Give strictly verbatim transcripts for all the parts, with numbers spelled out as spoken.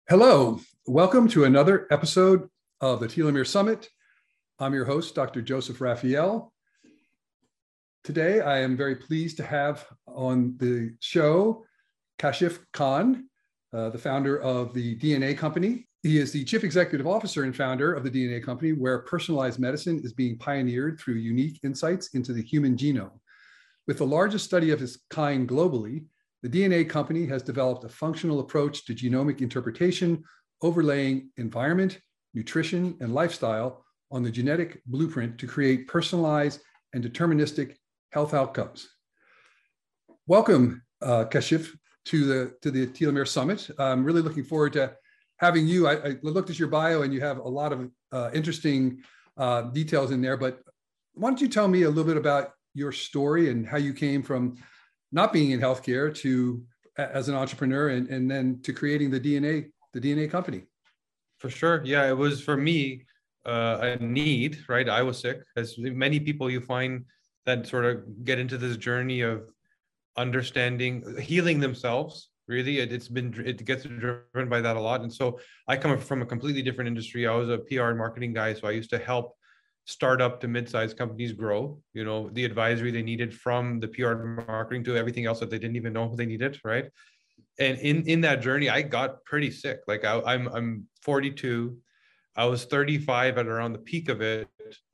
Hello, welcome to another episode of the Telomere Summit. I'm your host, Doctor Joseph Raphael. Today, I am very pleased to have on the show Kashif Khan, uh, the founder of the D N A Company. He is the Chief Executive Officer and founder of the D N A Company, where personalized medicine is being pioneered through unique insights into the human genome. With the largest study of its kind globally, the D N A Company has developed a functional approach to genomic interpretation, overlaying environment, nutrition, and lifestyle on the genetic blueprint to create personalized and deterministic health outcomes. Welcome, uh, Kashif, to the, to the Telomere Summit. I'm really looking forward to having you. I, I looked at your bio and you have a lot of uh, interesting uh, details in there, but why don't you tell me a little bit about your story and how you came from not being in healthcare to as an entrepreneur and, and then to creating the D N A, the D N A Company. For sure. Yeah, it was for me uh, a need, right? I was sick, as many people you find that sort of get into this journey of understanding, healing themselves. Really, it, it's been, it gets driven by that a lot. And so I come from a completely different industry. I was a P R and marketing guy. So I used to help startup to mid-sized companies grow, you know, the advisory they needed from the P R and marketing to everything else that they didn't even know they needed, right? And in, in that journey, I got pretty sick. Like I, I'm, I'm forty-two. I was thirty-five at around the peak of it.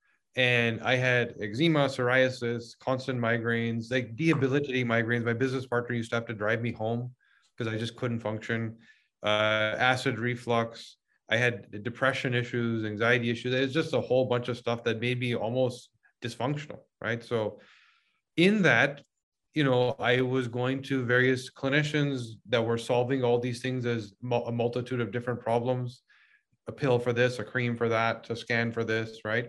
And I had eczema, psoriasis, constant migraines, like debilitating migraines. My business partner used to have to drive me home because I just couldn't function. Uh, acid reflux. I had depression issues, anxiety issues. It's just a whole bunch of stuff that made me almost dysfunctional, right? So in that, you know, I was going to various clinicians that were solving all these things as a multitude of different problems, a pill for this, a cream for that, a scan for this, right?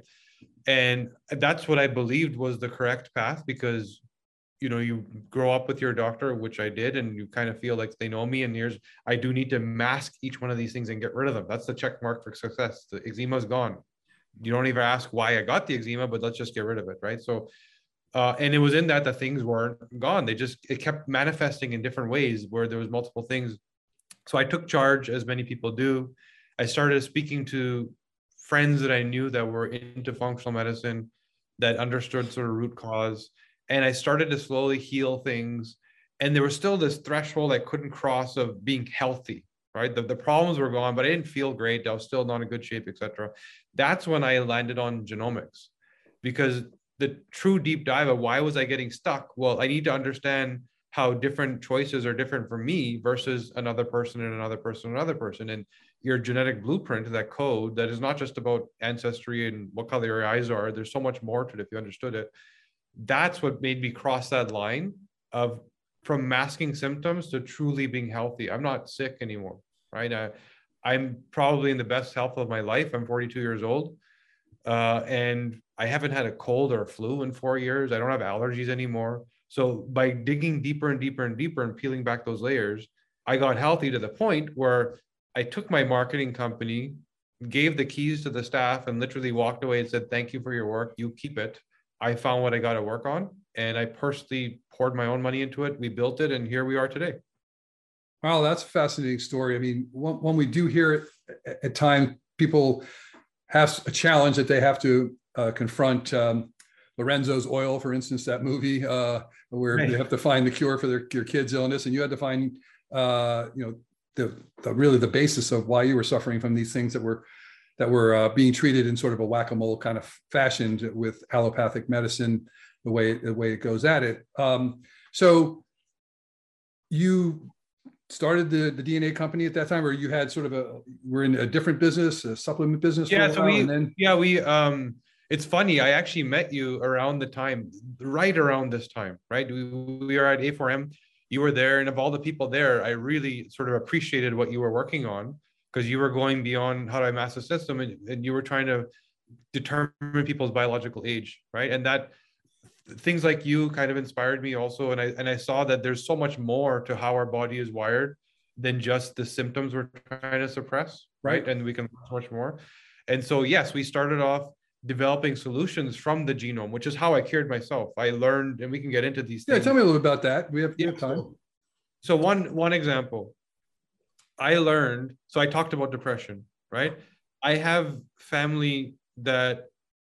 And that's what I believed was the correct path because you know, you grow up with your doctor, which I did, and you kind of feel like they know me. And here's, I do need to mask each one of these things and get rid of them. That's the check mark for success. The eczema is gone. You don't even ask why I got the eczema, but let's just get rid of it, right? So, uh, and it was in that that things weren't gone. They just, it kept manifesting in different ways where there was multiple things. So I took charge, as many people do. I started speaking to friends that I knew that were into functional medicine, that understood sort of root cause. And I started to slowly heal things. And there was still this threshold I couldn't cross of being healthy, right? The, the problems were gone, but I didn't feel great. I was still not in good shape, et cetera. That's when I landed on genomics because the true deep dive of why was I getting stuck? Well, I need to understand how different choices are different for me versus another person and another person and another person. And your genetic blueprint, that code, that is not just about ancestry and what color your eyes are. There's so much more to it if you understood it. That's what made me cross that line of from masking symptoms to truly being healthy. I'm not sick anymore, right? I, I'm probably in the best health of my life. I'm forty-two years old. Uh, and I haven't had a cold or a flu in four years. I don't have allergies anymore. So by digging deeper and deeper and deeper and peeling back those layers, I got healthy to the point where I took my marketing company, gave the keys to the staff and literally walked away and said, thank you for your work. You keep it. I found what I got to work on and I personally poured my own money into it. We built it and here we are today. Wow, that's a fascinating story. I mean, when, when we do hear it at, at times, people have a challenge that they have to uh, confront. Um, Lorenzo's Oil, for instance, that movie uh, where right. They have to find the cure for their, your kid's illness and you had to find, uh, you know, the, the really the basis of why you were suffering from these things that were that were uh, being treated in sort of a whack-a-mole kind of fashion with allopathic medicine, the way the way it goes at it. Um, so you started the, the D N A Company at that time, or you had sort of a, we're in a different business, a supplement business? Yeah, for a so while, we, and then... yeah, we, um, it's funny, I actually met you around the time, right around this time, right? We, we were at A four M, you were there, and of all the people there, I really sort of appreciated what you were working on, because you were going beyond how do I mask the system, and, and you were trying to determine people's biological age, right? And that things like you kind of inspired me also. And I and I saw that there's so much more to how our body is wired than just the symptoms we're trying to suppress, right? right? And we can so much more. And so, yes, we started off developing solutions from the genome, which is how I cured myself. I learned, and we can get into these yeah, things. Tell me a little about that. We have, we yeah, have time. So, so one one example. I learned, so I talked about depression, right? I have family that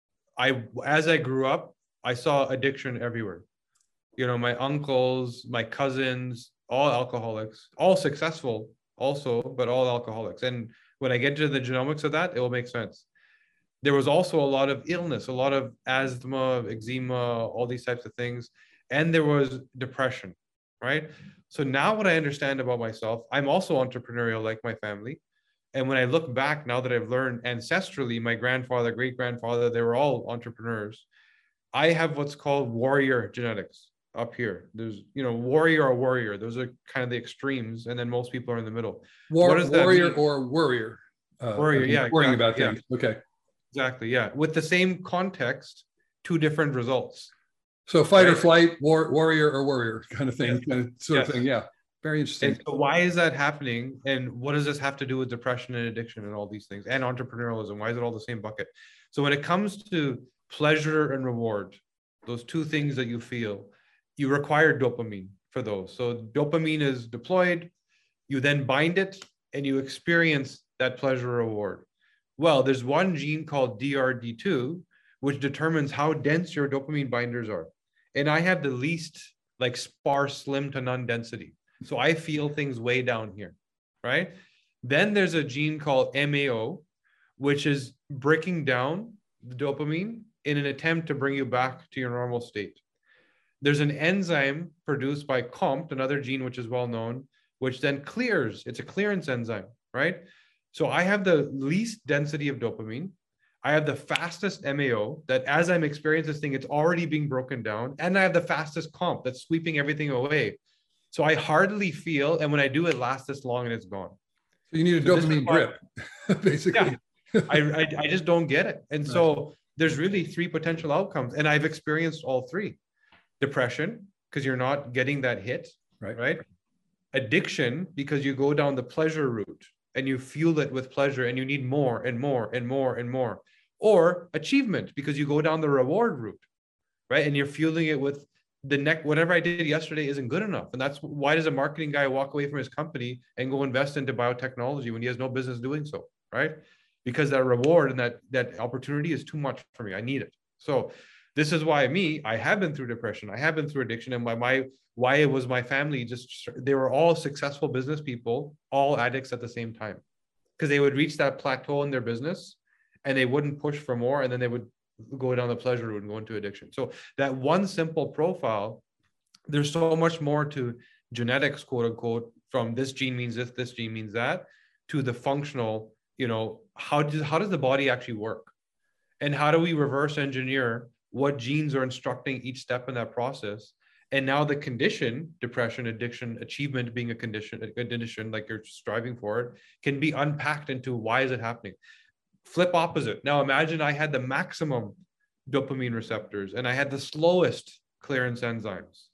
I, as I grew up, I saw addiction everywhere. You know, my uncles, my cousins, all alcoholics, all successful also, but all alcoholics. And when I get to the genomics of that, it will make sense. There was also a lot of illness, a lot of asthma, eczema, all these types of things. And there was depression, right? So now what I understand about myself, I'm also entrepreneurial like my family. And when I look back, now that I've learned ancestrally, my grandfather, great grandfather, they were all entrepreneurs. I have what's called warrior genetics up here. There's, you know, warrior or warrior. Those are kind of the extremes. And then most people are in the middle. War, what does that warrior mean? or worrier. Uh, warrior, yeah. Worrying Exactly, about things. yeah. Okay. Exactly, yeah. With the same context, two different results. So fight right? or flight, war, warrior or warrior kind of thing, yes. kind of sort yes. of thing. Yeah. Very interesting. And so why is that happening? And what does this have to do with depression and addiction and all these things and entrepreneurialism? Why is it all the same bucket? So when it comes to pleasure and reward, those two things that you feel, you require dopamine for those. So dopamine is deployed, you then bind it and you experience that pleasure reward. Well, there's one gene called D R D two, which determines how dense your dopamine binders are. And I have the least like sparse, slim to none density. So I feel things way down here, right? Then there's a gene called M A O, which is breaking down the dopamine in an attempt to bring you back to your normal state. There's an enzyme produced by C O M T, another gene which is well known, which then clears. It's a clearance enzyme, right? So I have the least density of dopamine. I have the fastest M A O that as I'm experiencing this thing, it's already being broken down. And I have the fastest C O M T that's sweeping everything away. So I hardly feel, and when I do, it lasts this long and it's gone. So you need a so dopamine drip, basically. Yeah, I, I, I just don't get it. And right. So there's really three potential outcomes. And I've experienced all three. Depression, because you're not getting that hit, right? right? Addiction, because you go down the pleasure route and you fuel it with pleasure and you need more and more and more and more. Or achievement, because you go down the reward route, right? And you're fueling it with the neck, whatever I did yesterday isn't good enough. And that's why does a marketing guy walk away from his company and go invest into biotechnology when he has no business doing so, right? Because that reward and that, that opportunity is too much for me. I need it. So this is why me, I have been through depression. I have been through addiction. And my, my why it was my family, just they were all successful business people, all addicts at the same time. Because they would reach that plateau in their business and they wouldn't push for more. And then they would go down the pleasure route and go into addiction. So that one simple profile, there's so much more to genetics, quote unquote, from this gene means this, this gene means that, to the functional, you know, how does, how does the body actually work? And how do we reverse engineer what genes are instructing each step in that process? And now the condition, depression, addiction, achievement being a condition, a condition like you're striving for it, can be unpacked into why is it happening? Flip opposite. Now imagine I had the maximum dopamine receptors and I had the slowest clearance enzymes.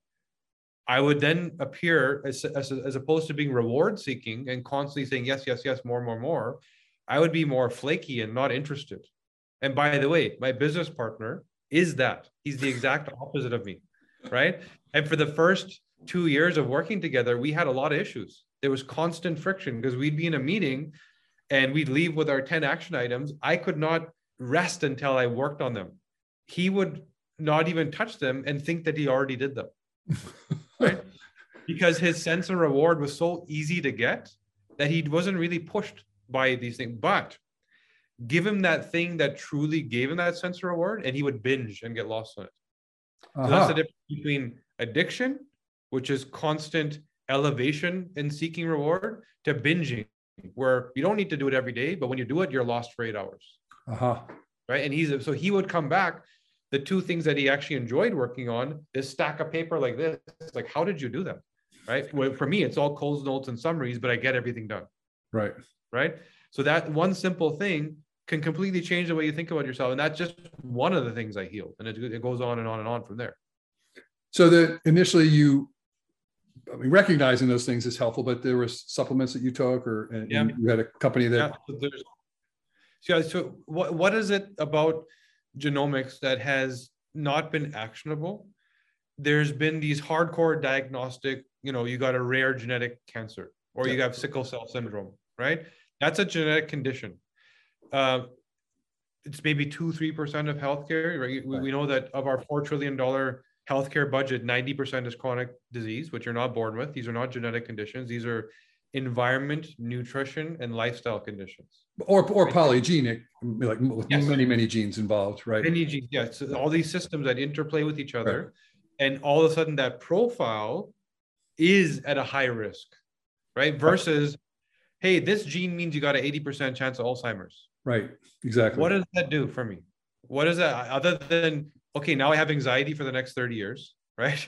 I would then appear, as, as, as opposed to being reward seeking and constantly saying, yes, yes, yes, more, more, more, I would be more flaky and not interested. And by the way, my business partner is that. He's the exact opposite of me, right? And for the first two years of working together, we had a lot of issues. There was constant friction because we'd be in a meeting and we'd leave with our ten action items. I could not rest until I worked on them. He would not even touch them and think that he already did them, right? Because his sense of reward was so easy to get that he wasn't really pushed by these things. But give him that thing that truly gave him that sense of reward and he would binge and get lost in it. Uh-huh. So that's the difference between addiction, which is constant elevation in seeking reward, to binging, where you don't need to do it every day, but when you do it, you're lost for eight hours. Uh-huh. Right. And he's, so he would come back. The two things that he actually enjoyed working on, this stack of paper like this, like, how did you do that? Right. Well, for me, it's all Coles notes and summaries, but I get everything done. Right. Right. So that one simple thing can completely change the way you think about yourself. And that's just one of the things I healed. And it, it goes on and on and on from there. So that initially you, I mean, recognizing those things is helpful, but there were supplements that you took, or and, yeah. and you had a company that. Yeah. So, so what, what is it about genomics that has not been actionable? There's been these hardcore diagnostic, you know, you got a rare genetic cancer. or Yeah. you have sickle cell syndrome, right? That's a genetic condition. Uh, it's maybe two, three percent of healthcare, right? We, Right. we know that of our four trillion dollar healthcare budget, ninety percent is chronic disease, which you're not born with. These are not genetic conditions. These are environment, nutrition, and lifestyle conditions. Or, or Right? polygenic, like with Yes. many, many genes involved, right? Many genes, yeah. So all these systems that interplay with each other, Right. and all of a sudden that profile is at a high risk, right? Versus, hey, this gene means you got an eighty percent chance of Alzheimer's. Right. Exactly. What does that do for me? What is that other than, okay, now I have anxiety for the next thirty years, right?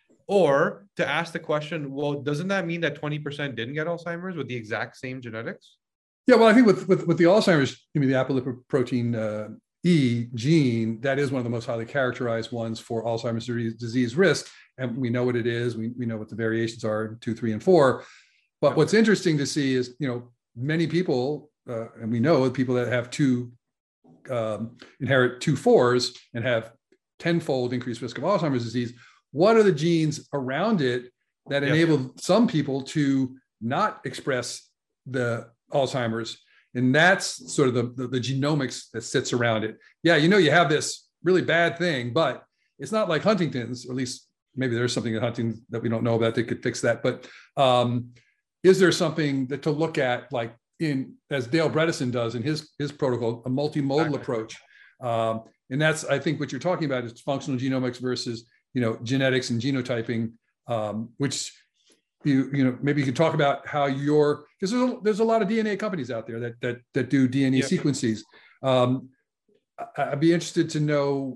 Or to ask the question, well, doesn't that mean that twenty percent didn't get Alzheimer's with the exact same genetics? Yeah, well, I think with with, with the Alzheimer's, I mean, the apolipoprotein uh, E gene, that is one of the most highly characterized ones for Alzheimer's disease risk. And we know what it is. We, we know what the variations are, two, three, and four. But yeah. What's interesting to see is, you know, many people, uh, and we know people that have two, um, inherit two fours and have tenfold increased risk of Alzheimer's disease. What are the genes around it that Yes. enable some people to not express the Alzheimer's? And that's sort of the, the, the genomics that sits around it. Yeah, you know, you have this really bad thing, but it's not like Huntington's, or at least maybe there's something in Huntington's that we don't know about that could fix that. But um, is there something that to look at, like in, as Dale Bredesen does in his, his protocol, a multimodal exactly. approach? Um, and that's, I think what you're talking about is functional genomics versus, you know, genetics and genotyping, um, which you, you know, maybe you can talk about how your, because there's a, there's a lot of D N A companies out there that, that, that do D N A yeah. sequences. Um, I'd be interested to know,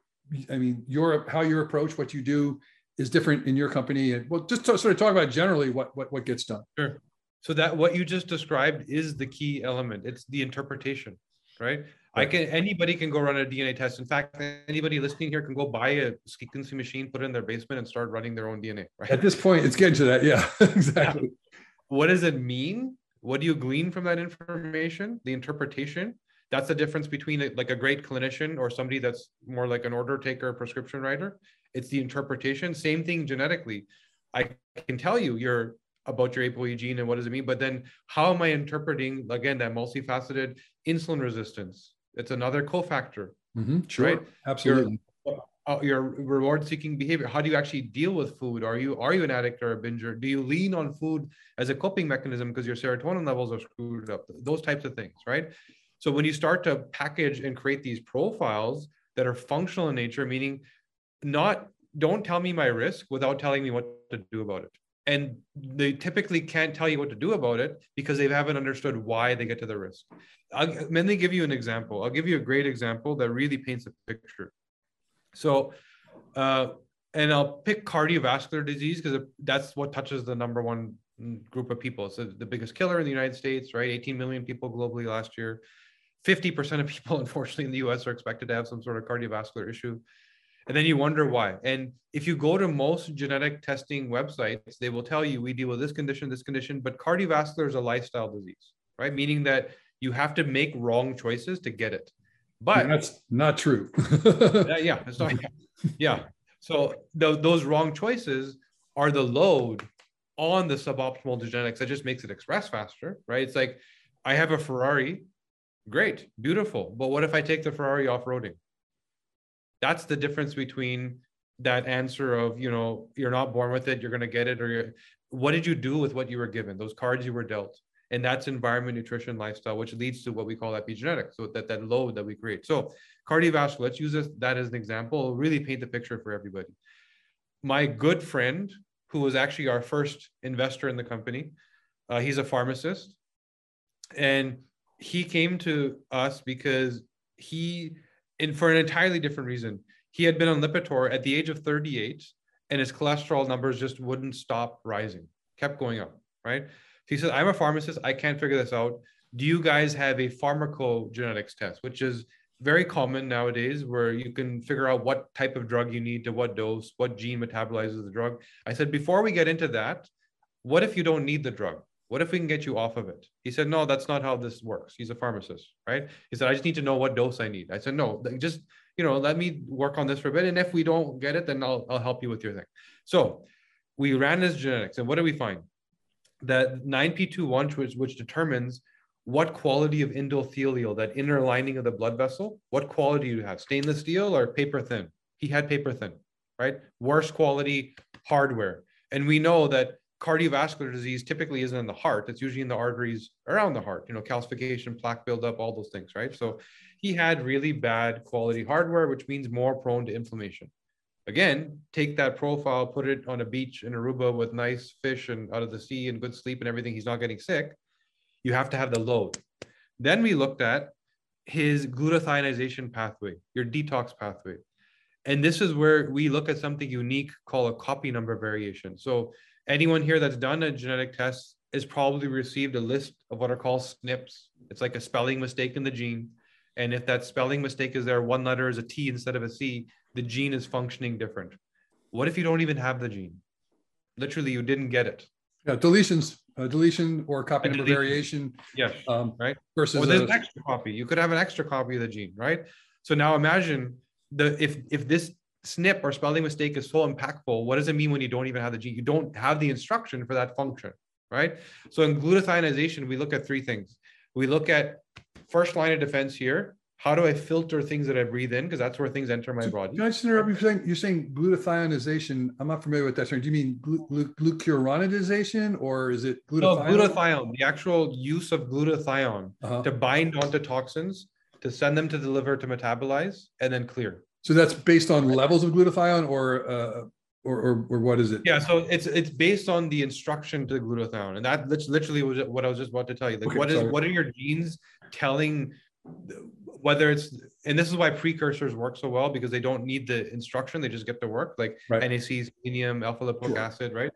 I mean, your, how your approach, what you do is different in your company. And well, just to sort of talk about generally what, what, what gets done. Sure. So that what you just described is the key element. It's the interpretation, right? I can, anybody can go run a D N A test. In fact, anybody listening here can go buy a sequencing machine, put it in their basement and start running their own D N A, right? At this point, it's getting to that. Yeah, exactly. Yeah. What does it mean? What do you glean from that information? The interpretation. That's the difference between a, like a great clinician or somebody that's more like an order taker, prescription writer. It's the interpretation. Same thing genetically. I can tell you you're about your A P O E gene and what does it mean, but then how am I interpreting, again, that multifaceted insulin resistance? It's another cofactor. Mm-hmm, sure, right? Absolutely. Your, uh, your reward-seeking behavior. How do you actually deal with food? Are you are you an addict or a binger? Do you lean on food as a coping mechanism because your serotonin levels are screwed up? Those types of things, right? So when you start to package and create these profiles that are functional in nature, meaning not don't tell me my risk without telling me what to do about it. And they typically can't tell you what to do about it because they haven't understood why they get to the risk. I'll, let me give you an example. I'll give you a great example that really paints a picture. So, uh, and I'll pick cardiovascular disease because that's what touches the number one group of people. So the biggest killer in the United States, right? eighteen million people globally last year. fifty percent of people, unfortunately, in the U S are expected to have some sort of cardiovascular issue. And then you wonder why. And if you go to most genetic testing websites, they will tell you we deal with this condition, this condition, but cardiovascular is a lifestyle disease, right? Meaning that you have to make wrong choices to get it. But yeah, that's not true. yeah, it's not. Yeah. So the, those wrong choices are the load on the suboptimal genetics that just makes it express faster, right? It's like, I have a Ferrari, great, beautiful. But what if I take the Ferrari off-roading? That's the difference between that answer of, you know, you're not born with it, you're going to get it, or you're, what did you do with what you were given, those cards you were dealt? And that's environment, nutrition, lifestyle, which leads to what we call epigenetics. So that, that load that we create. So cardiovascular, let's use this, that as an example, really paint the picture for everybody. My good friend, who was actually our first investor in the company, uh, he's a pharmacist. And he came to us because he, and for an entirely different reason, he had been on Lipitor at the age of thirty-eight and his cholesterol numbers just wouldn't stop rising, kept going up, right? He said, I'm a pharmacist, I can't figure this out. Do you guys have a pharmacogenetics test, which is very common nowadays, where you can figure out what type of drug you need to what dose, what gene metabolizes the drug? I said, before we get into that, what if you don't need the drug? What if we can get you off of it? He said, no, that's not how this works. He's a pharmacist, right? He said, I just need to know what dose I need. I said, no, just, you know, let me work on this for a bit. And if we don't get it, then I'll, I'll help you with your thing. So we ran his genetics. And what did we find? that nine P two one, which, which determines what quality of endothelial, that inner lining of the blood vessel, what quality you have, stainless steel or paper thin. He had paper thin, right? Worse quality hardware. And we know that cardiovascular disease typically isn't in the heart. It's usually in the arteries around the heart, you know, calcification, plaque buildup, all those things, right? So he had really bad quality hardware, which means more prone to inflammation. Again, take that profile, put it on a beach in Aruba with nice fish and out of the sea and good sleep and everything. He's not getting sick. You have to have the load. Then we looked at his glutathionization pathway, your detox pathway. And this is where we look at something unique called a copy number variation. So anyone here that's done a genetic test has probably received a list of what are called S N Ps. It's like a spelling mistake in the gene. And if that spelling mistake is there, one letter is a T instead of a C, the gene is functioning different. What if you don't even have the gene? Literally, you didn't get it. Yeah, deletions, uh, deletion or copy A number deletion. variation. Yes, um, right? Versus Or there's a, an extra copy. You could have an extra copy of the gene, right? So now imagine the if if this S N P or spelling mistake is so impactful, what does it mean when you don't even have the gene? You don't have the instruction for that function, right? So in glutathionization, we look at three things. We look at first line of defense here. How do I filter things that I breathe in? Because that's where things enter my so body. Can I just interrupt you? You're saying, you're saying glutathionization. I'm not familiar with that term. Do you mean glu- glu- glucuronidization or is it No, glutathione? glutathione, the actual use of glutathione Uh-huh. to bind onto toxins, to send them to the liver to metabolize and then clear. So that's based on levels of glutathione or, uh, or, or, or what is it? Yeah, so it's it's based on the instruction to glutathione, and that lit- literally was what I was just about to tell you. Like, Okay, what is sorry. what are your genes telling? Whether it's, and this is why precursors work so well, because they don't need the instruction; they just get to work, like Right. N A C, selenium, alpha lipoic Sure. acid, right?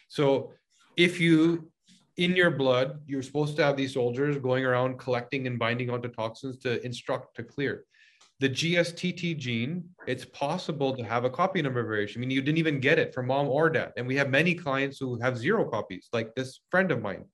So if you in your blood, you're supposed to have these soldiers going around collecting and binding onto toxins to instruct to clear. The G S T T gene, it's possible to have a copy number variation. I mean, you didn't even get it from mom or dad. And we have many clients who have zero copies, like this friend of mine.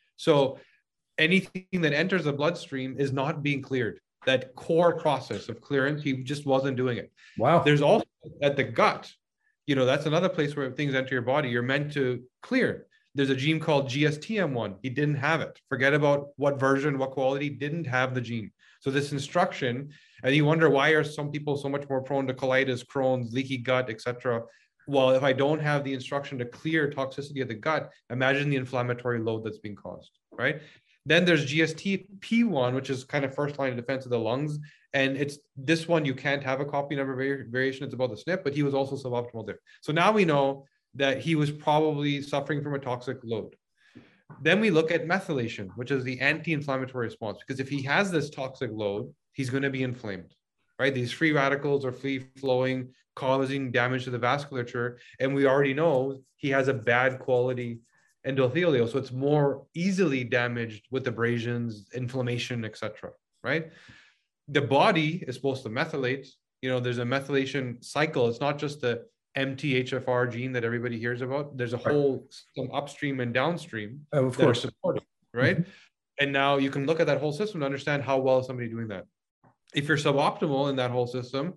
So anything that enters the bloodstream is not being cleared. That core process of clearance, he just wasn't doing it. Wow. There's also at the gut, you know, that's another place where things enter your body. You're meant to clear. There's a gene called G S T M one. He didn't have it. Forget about what version, what quality, didn't have the gene. So this instruction, and you wonder why are some people so much more prone to colitis, Crohn's, leaky gut, et cetera. Well, if I don't have the instruction to clear toxicity of the gut, imagine the inflammatory load that's being caused, right? Then there's G S T P one, which is kind of first line of defense of the lungs. And it's this one, you can't have a copy number vari- variation. It's about the S N P, but he was also suboptimal there. So now we know that he was probably suffering from a toxic load. Then we look at methylation, which is the anti-inflammatory response, because if he has this toxic load, he's going to be inflamed, right? These free radicals are free flowing, causing damage to the vasculature. And we already know he has a bad quality endothelial. So it's more easily damaged with abrasions, inflammation, et cetera, right? The body is supposed to methylate. You know, there's a methylation cycle. It's not just the M T H F R gene that everybody hears about. There's a whole system upstream and downstream Oh, of that course. are supported, right? Mm-hmm. And now you can look at that whole system to understand how well is somebody doing that. If you're suboptimal in that whole system,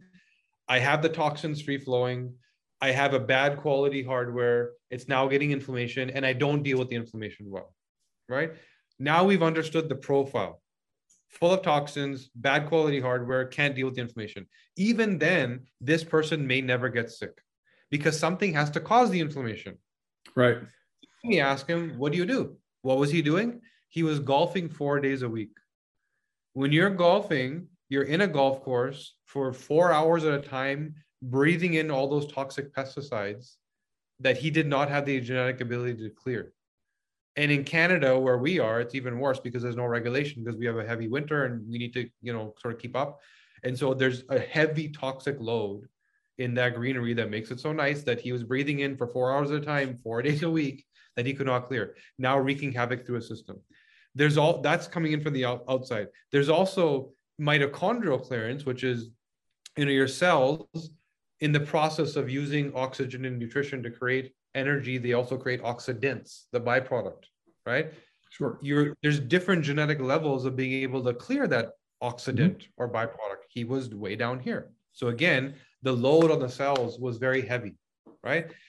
I have the toxins free flowing, I have a bad quality hardware, it's now getting inflammation, and I don't deal with the inflammation well, right? Now we've understood the profile. Full of toxins, bad quality hardware, can't deal with the inflammation. Even then, this person may never get sick because something has to cause the inflammation. Right. We ask him, what do you do? What was he doing? He was golfing four days a week. When you're golfing, you're in a golf course for four hours at a time, breathing in all those toxic pesticides that he did not have the genetic ability to clear. And in Canada, where we are, it's even worse because there's no regulation because we have a heavy winter and we need to, you know, sort of keep up. And so there's a heavy toxic load in that greenery that makes it so nice that he was breathing in for four hours at a time, four days a week, that he could not clear, now wreaking havoc through a system. There's all that's coming in from the out, outside. There's also mitochondrial clearance, which is, you know, your cells in the process of using oxygen and nutrition to create energy, they also create oxidants, the byproduct, right? Sure. You're, there's different genetic levels of being able to clear that oxidant mm-hmm. or byproduct. He was way down here. So again, the load on the cells was very heavy, right?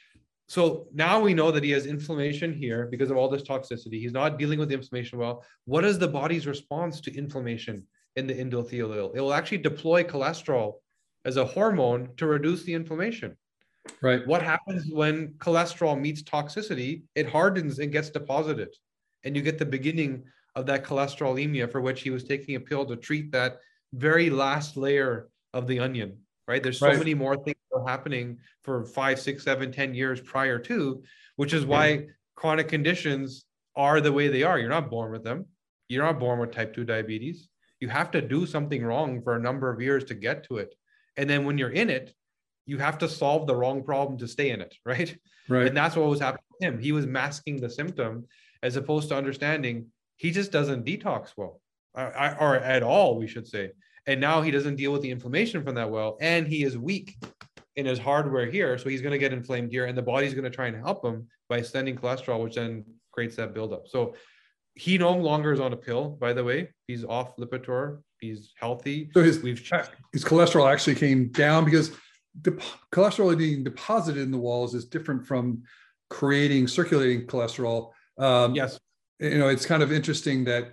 So now we know that he has inflammation here because of all this toxicity. He's not dealing with the inflammation well. What is the body's response to inflammation in the endothelial? It will actually deploy cholesterol as a hormone to reduce the inflammation. Right. What happens when cholesterol meets toxicity? It hardens and gets deposited. And you get the beginning of that cholesterolemia, for which he was taking a pill to treat that very last layer of the onion. Right? There's so Right. many more things that are happening for five, six, seven, ten years prior to, which is why chronic conditions are the way they are. You're not born with them. You're not born with type two diabetes. You have to do something wrong for a number of years to get to it. And then when you're in it, you have to solve the wrong problem to stay in it, right? Right. And that's what was happening to him. He was masking the symptom as opposed to understanding he just doesn't detox well, or, or at all, we should say. And now he doesn't deal with the inflammation from that well, and he is weak in his hardware here, so he's going to get inflamed here, and the body's going to try and help him by sending cholesterol, which then creates that buildup. So he no longer is on a pill, by the way. He's off Lipitor. He's healthy. So his, We've his cholesterol actually came down because the cholesterol being deposited in the walls is different from creating circulating cholesterol. Um, yes. You know, it's kind of interesting that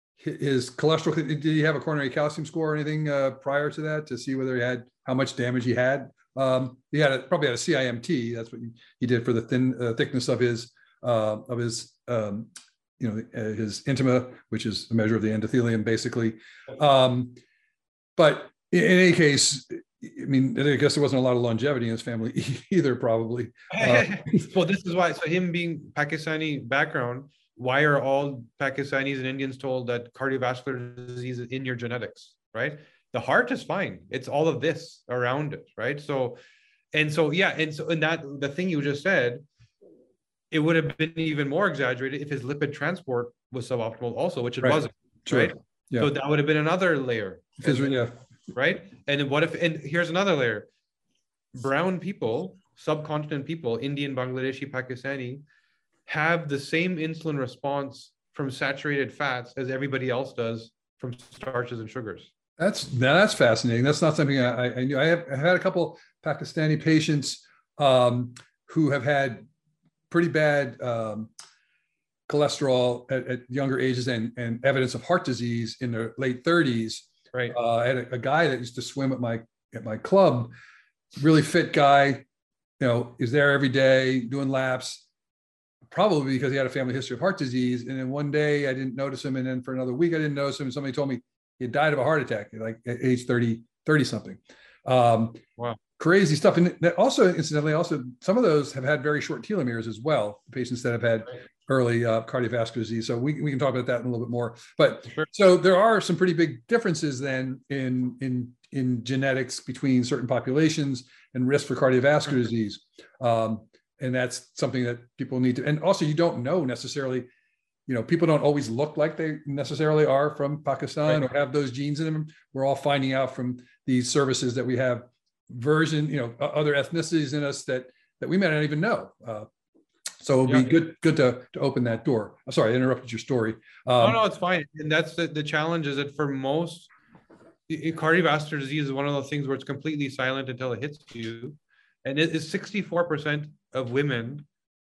his cholesterol, did he have a coronary calcium score or anything uh, prior to that to see whether he had, how much damage he had? Um, he had a, probably had a C I M T. That's what he, he did for the thin uh, thickness of his, uh, of his, um, you know, uh, his intima, which is a measure of the endothelium, basically. Um, but in any case, I mean, I guess there wasn't a lot of longevity in his family either, probably. Uh, well, this is why. So him being Pakistani background, why are all Pakistanis and Indians told that cardiovascular disease is in your genetics, right? The heart is fine. It's all of this around it, right? So, and so, yeah. And so, and that, the thing you just said, it would have been even more exaggerated if his lipid transport was suboptimal also, which it right. wasn't, Sure. right? Yeah. So that would have been another layer. Because, yeah. Right? And what if, and here's another layer. Brown people, subcontinent people, Indian, Bangladeshi, Pakistani, have the same insulin response from saturated fats as everybody else does from starches and sugars. That's that's fascinating. That's not something I, I knew. I have I've had a couple Pakistani patients um, who have had pretty bad um, cholesterol at, at younger ages and, and evidence of heart disease in their late thirties. Right. Uh, I had a, a guy that used to swim at my at my club, really fit guy. You know, is there every day doing laps. Probably because he had a family history of heart disease. And then one day I didn't notice him. And then for another week, I didn't notice him. And somebody told me he had died of a heart attack, like at age thirty, thirty something. Um, wow. Crazy stuff. And that also, incidentally, also, some of those have had very short telomeres as well, patients that have had right. early uh, cardiovascular disease. So we, we can talk about that in a little bit more. But sure. So there are some pretty big differences then in, in, in genetics between certain populations and risk for cardiovascular disease. Um, And that's something that people need to, and also you don't know necessarily, you know, people don't always look like they necessarily are from Pakistan right. or have those genes in them. We're all finding out from these services that we have version, you know, other ethnicities in us that, that we may not even know. Uh, so it'll yeah. be good, good to, to open that door. I'm sorry, I interrupted your story. Um, no, no, it's fine. And that's the, the challenge is that for most, cardiovascular disease is one of those things where it's completely silent until it hits you. And it is sixty-four percent of women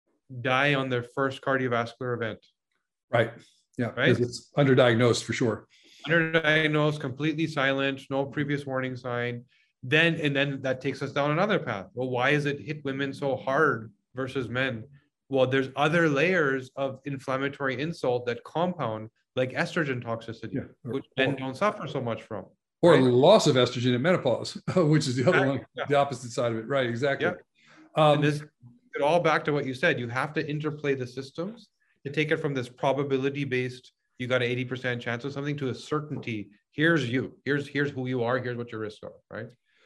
die on their first cardiovascular event. Right. Yeah. Right. It's underdiagnosed for sure. Underdiagnosed, completely silent, no previous warning sign. Then, and then that takes us down another path. Well, why is it hit women so hard versus men? Well, there's other layers of inflammatory insult that compound, like estrogen toxicity, yeah. or, which men or, don't suffer so much from. Or right? loss of estrogen in menopause, which is the other exactly. one, yeah. the opposite side of it. Right. Exactly. Yeah. Um, and this, it all back to what you said. You have to interplay the systems to take it from this probability-based, you got an eighty percent chance of something, to a certainty. Here's you. Here's here's who you are. Here's what your risks are. Right.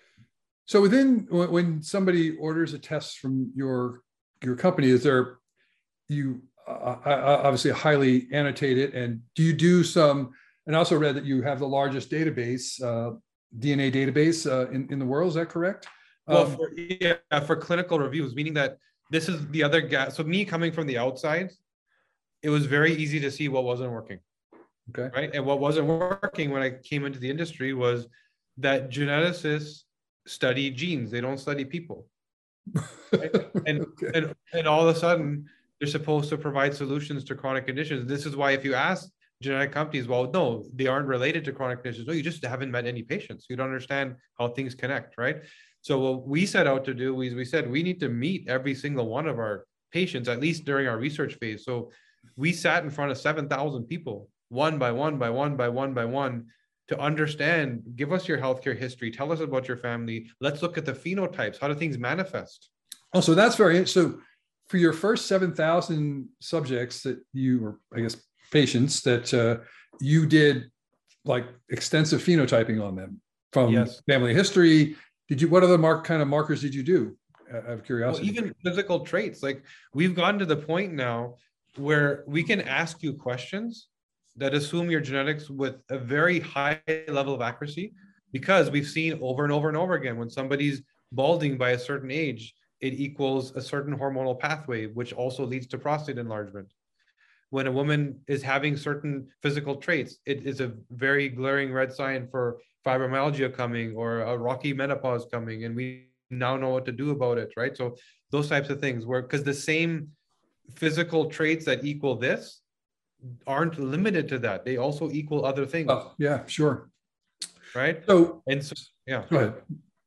So within when somebody orders a test from your your company, is there you uh, obviously highly annotate it, and do you do some? And I also read that you have the largest database, uh, D N A database uh, in in the world. Is that correct? Well, um, for, yeah, for clinical reviews, meaning that this is the other gap. So me coming from the outside, it was very easy to see what wasn't working. Okay. Right. And what wasn't working when I came into the industry was that geneticists study genes. They don't study people. Right? And, Okay. and, and all of a sudden, they're supposed to provide solutions to chronic conditions. This is why if you ask genetic companies, well, no, they aren't related to chronic conditions. No, you just haven't met any patients. You don't understand how things connect, right? So what we set out to do is we said we need to meet every single one of our patients, at least during our research phase. So we sat in front of seven thousand people, one by one, by one, by one, by one, to understand, give us your healthcare history, tell us about your family. Let's look at the phenotypes. How do things manifest? Oh, so that's very, so for your first seven thousand subjects that you, or I guess patients that uh, you did like extensive phenotyping on them from Yes. family history. Did you, what other mark kind of markers did you do uh, out of curiosity? Well, even physical traits, like we've gotten to the point now where we can ask you questions that assume your genetics with a very high level of accuracy, because we've seen over and over and over again, when somebody's balding by a certain age, it equals a certain hormonal pathway, which also leads to prostate enlargement. When a woman is having certain physical traits, it is a very glaring red sign for fibromyalgia coming or a rocky menopause coming, and we now know what to do about it, right? So those types of things, where, because the same physical traits that equal this aren't limited to that. They also equal other things. Oh, yeah, sure. Right. So, and so, yeah. Go ahead.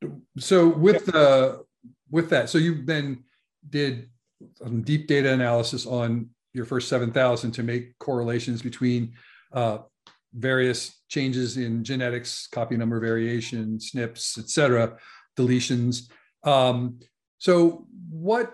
So with the, uh, with that, so you then did some deep data analysis on your first seven thousand to make correlations between uh, various changes in genetics, copy number variation, S N Ps, et cetera, deletions. Um, so what,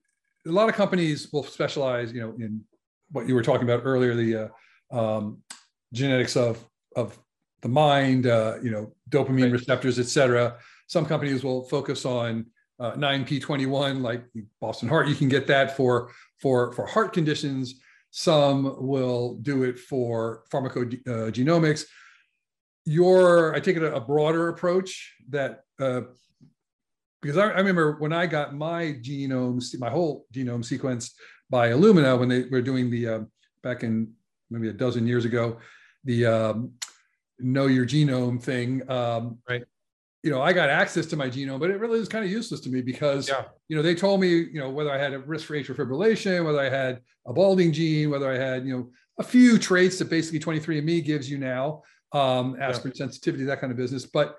a lot of companies will specialize, you know, in what you were talking about earlier, the uh, um, genetics of, of the mind, uh, you know, dopamine Right. receptors, et cetera. Some companies will focus on uh, nine P twenty-one, like Boston Heart. You can get that for, for, for heart conditions. Some will do it for pharmacogenomics. Your, I take it a, a broader approach that, uh, because I, I remember when I got my genome, my whole genome sequenced by Illumina, when they were doing the, uh, back in maybe a dozen years ago, the um, know your genome thing. Um, right. You know, I got access to my genome, but it really was kind of useless to me because, yeah. you know, they told me, you know, whether I had a risk for atrial fibrillation, whether I had a balding gene, whether I had, you know, a few traits that basically twenty-three and me gives you now, um, aspirin yeah. sensitivity, that kind of business. But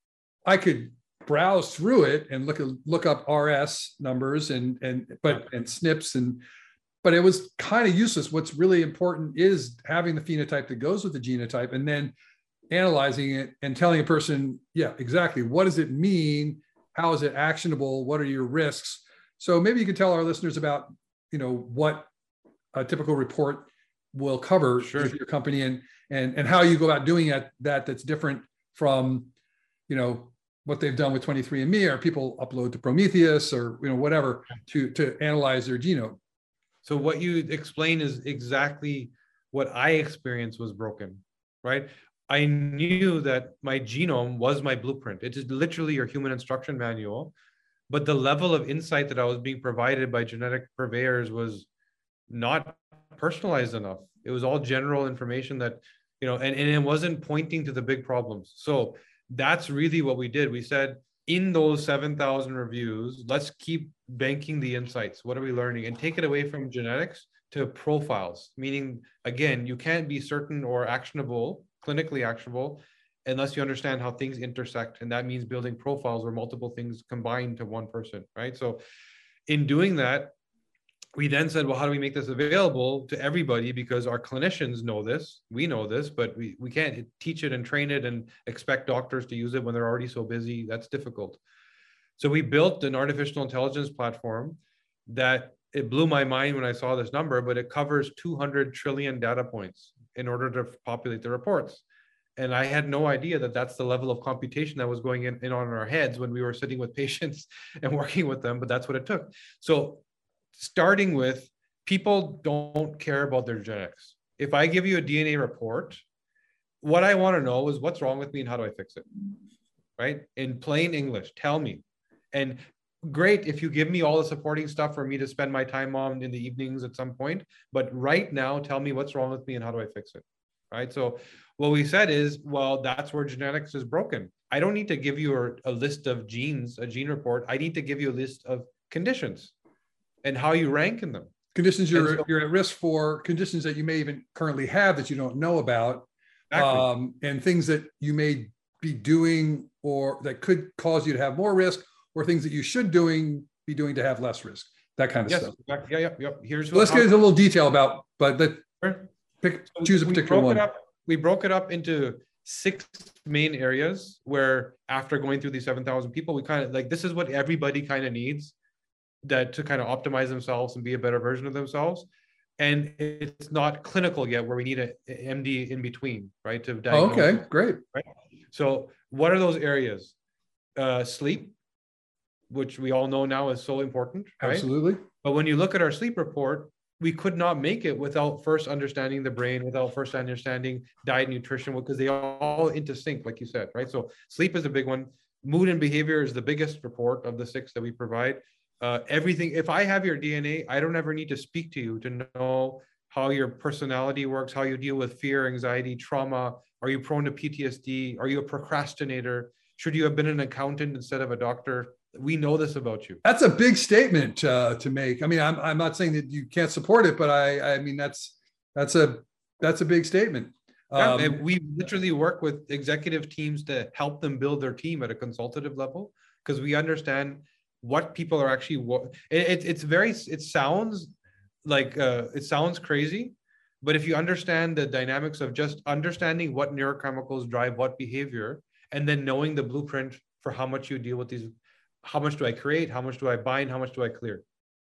I could browse through it and look at, look up R S numbers and, and, but, and S N Ps and, but it was kind of useless. What's really important is having the phenotype that goes with the genotype and then analyzing it and telling a person, yeah, exactly. What does it mean? How is it actionable? What are your risks? So maybe you could tell our listeners about, you know, what a typical report will cover sure. with your company and, and, and how you go about doing that, that that's different from, you know, what they've done with twenty-three and me, or people upload to Prometheus or, you know, whatever to, to analyze their genome. So what you explain is exactly what I experienced was broken, right? I knew that my genome was my blueprint. It is literally your human instruction manual, but the level of insight that I was being provided by genetic purveyors was not personalized enough. It was all general information that, you know, and, and it wasn't pointing to the big problems. So that's really what we did. We said, in those seven thousand reviews, let's keep banking the insights. What are we learning? And take it away from genetics to profiles, meaning, again, you can't be certain or actionable, clinically actionable, unless you understand how things intersect. And that means building profiles where multiple things combine to one person, right? So in doing that, we then said, well, how do we make this available to everybody? Because our clinicians know this, we know this, but we, we can't teach it and train it and expect doctors to use it when they're already so busy. That's difficult. So we built an artificial intelligence platform that, it blew my mind when I saw this number, but it covers two hundred trillion data points in order to populate the reports. And I had no idea that that's the level of computation that was going in, in on our heads when we were sitting with patients and working with them, but that's what it took. So starting with, people don't care about their genetics. If I give you a D N A report, what I want to know is what's wrong with me and how do I fix it, right? In plain English, tell me. And great if you give me all the supporting stuff for me to spend my time on in the evenings at some point, but right now, tell me what's wrong with me and how do I fix it, right? So what we said is, well, that's where genetics is broken. I don't need to give you a, a list of genes, a gene report. I need to give you a list of conditions. and how you rank in them. Conditions you're so, you're at risk for, conditions that you may even currently have that you don't know about, exactly. um, and things that you may be doing or that could cause you to have more risk, or things that you should doing be doing to have less risk. That kind of yes, stuff. Exactly. Yeah, yeah, yeah. Here's so what, let's get into a little detail about, but let pick so choose a particular one. Up, we broke it up into six main areas where, after going through these seven thousand people, we kind of like, this is what everybody kind of needs, that to kind of optimize themselves and be a better version of themselves. And it's not clinical yet, where we need an M D in between, right? To diagnose. Oh, okay, it, great. Right? So what are those areas? Uh, sleep, which we all know now is so important, right? Absolutely. But when you look at our sleep report, we could not make it without first understanding the brain, without first understanding diet, nutrition, because they all intersync, like you said, right? So sleep is a big one. Mood and behavior is the biggest report of the six that we provide. Uh, everything, if I have your D N A, I don't ever need to speak to you to know how your personality works, how you deal with fear, anxiety, trauma. Are you prone to P T S D? Are you a procrastinator? Should you have been an accountant instead of a doctor? We know this about you. That's a big statement uh, to make. I mean, I'm, I'm not saying that you can't support it, but I, I mean, that's, that's a, that's a big statement. Yeah, um, and we literally work with executive teams to help them build their team at a consultative level, because we understand what people are actually, it, it, it's very, it sounds like, uh, it sounds crazy, but if you understand the dynamics of just understanding what neurochemicals drive what behavior, and then knowing the blueprint for how much you deal with these, how much do I create, how much do I bind, how much do I clear,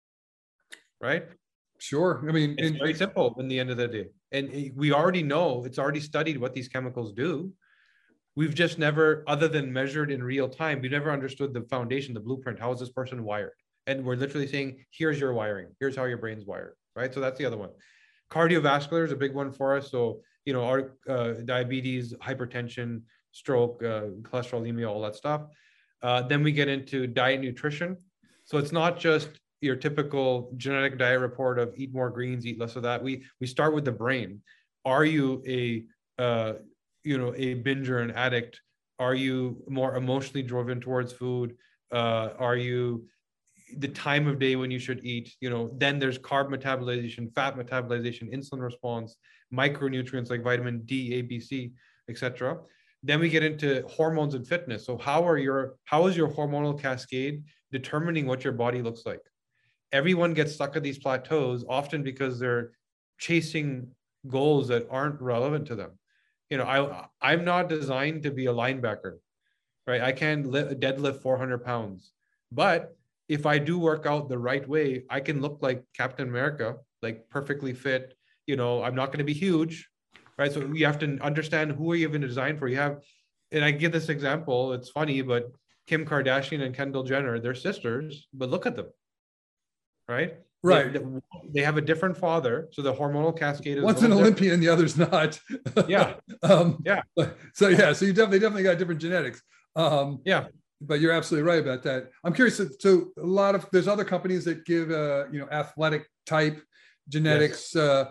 right? Sure. I mean, it's and, very simple in the end of the day. And we already know, it's already studied what these chemicals do. We've just never, other than measured in real time, we never understood the foundation, the blueprint. How is this person wired? And we're literally saying, here's your wiring. Here's how your brain's wired, right? So that's the other one. Cardiovascular is a big one for us. So, you know, our uh, diabetes, hypertension, stroke, uh, cholesterol, all that stuff. Uh, then we get into diet, nutrition. So it's not just your typical genetic diet report of eat more greens, eat less of that. We we start with the brain. Are you a uh, you know a binger, an addict? Are you more emotionally driven towards food? Uh, are you the time of day when you should eat? You know, then there's carb metabolization, fat metabolization, insulin response, micronutrients like vitamin D, A, B, C, et cetera. Then we get into hormones and fitness. So how are your how is your hormonal cascade determining what your body looks like? Everyone gets stuck at these plateaus, often because they're chasing goals that aren't relevant to them. You know, I, I'm not designed to be a linebacker, right? I can deadlift four hundred pounds, but if I do work out the right way, I can look like Captain America, like perfectly fit. You know, I'm not going to be huge, right? So you have to understand who are you even designed for. You have, and I give this example, it's funny, but Kim Kardashian and Kendall Jenner, they're sisters, but look at them. Right? Right. They, they have a different father. So the hormonal cascade is one's an Olympian and the other's not. Yeah. um, yeah. So yeah, so you definitely definitely got different genetics. Um, yeah. But you're absolutely right about that. I'm curious. So a lot of there's other companies that give uh, you know athletic type genetics, yes. uh,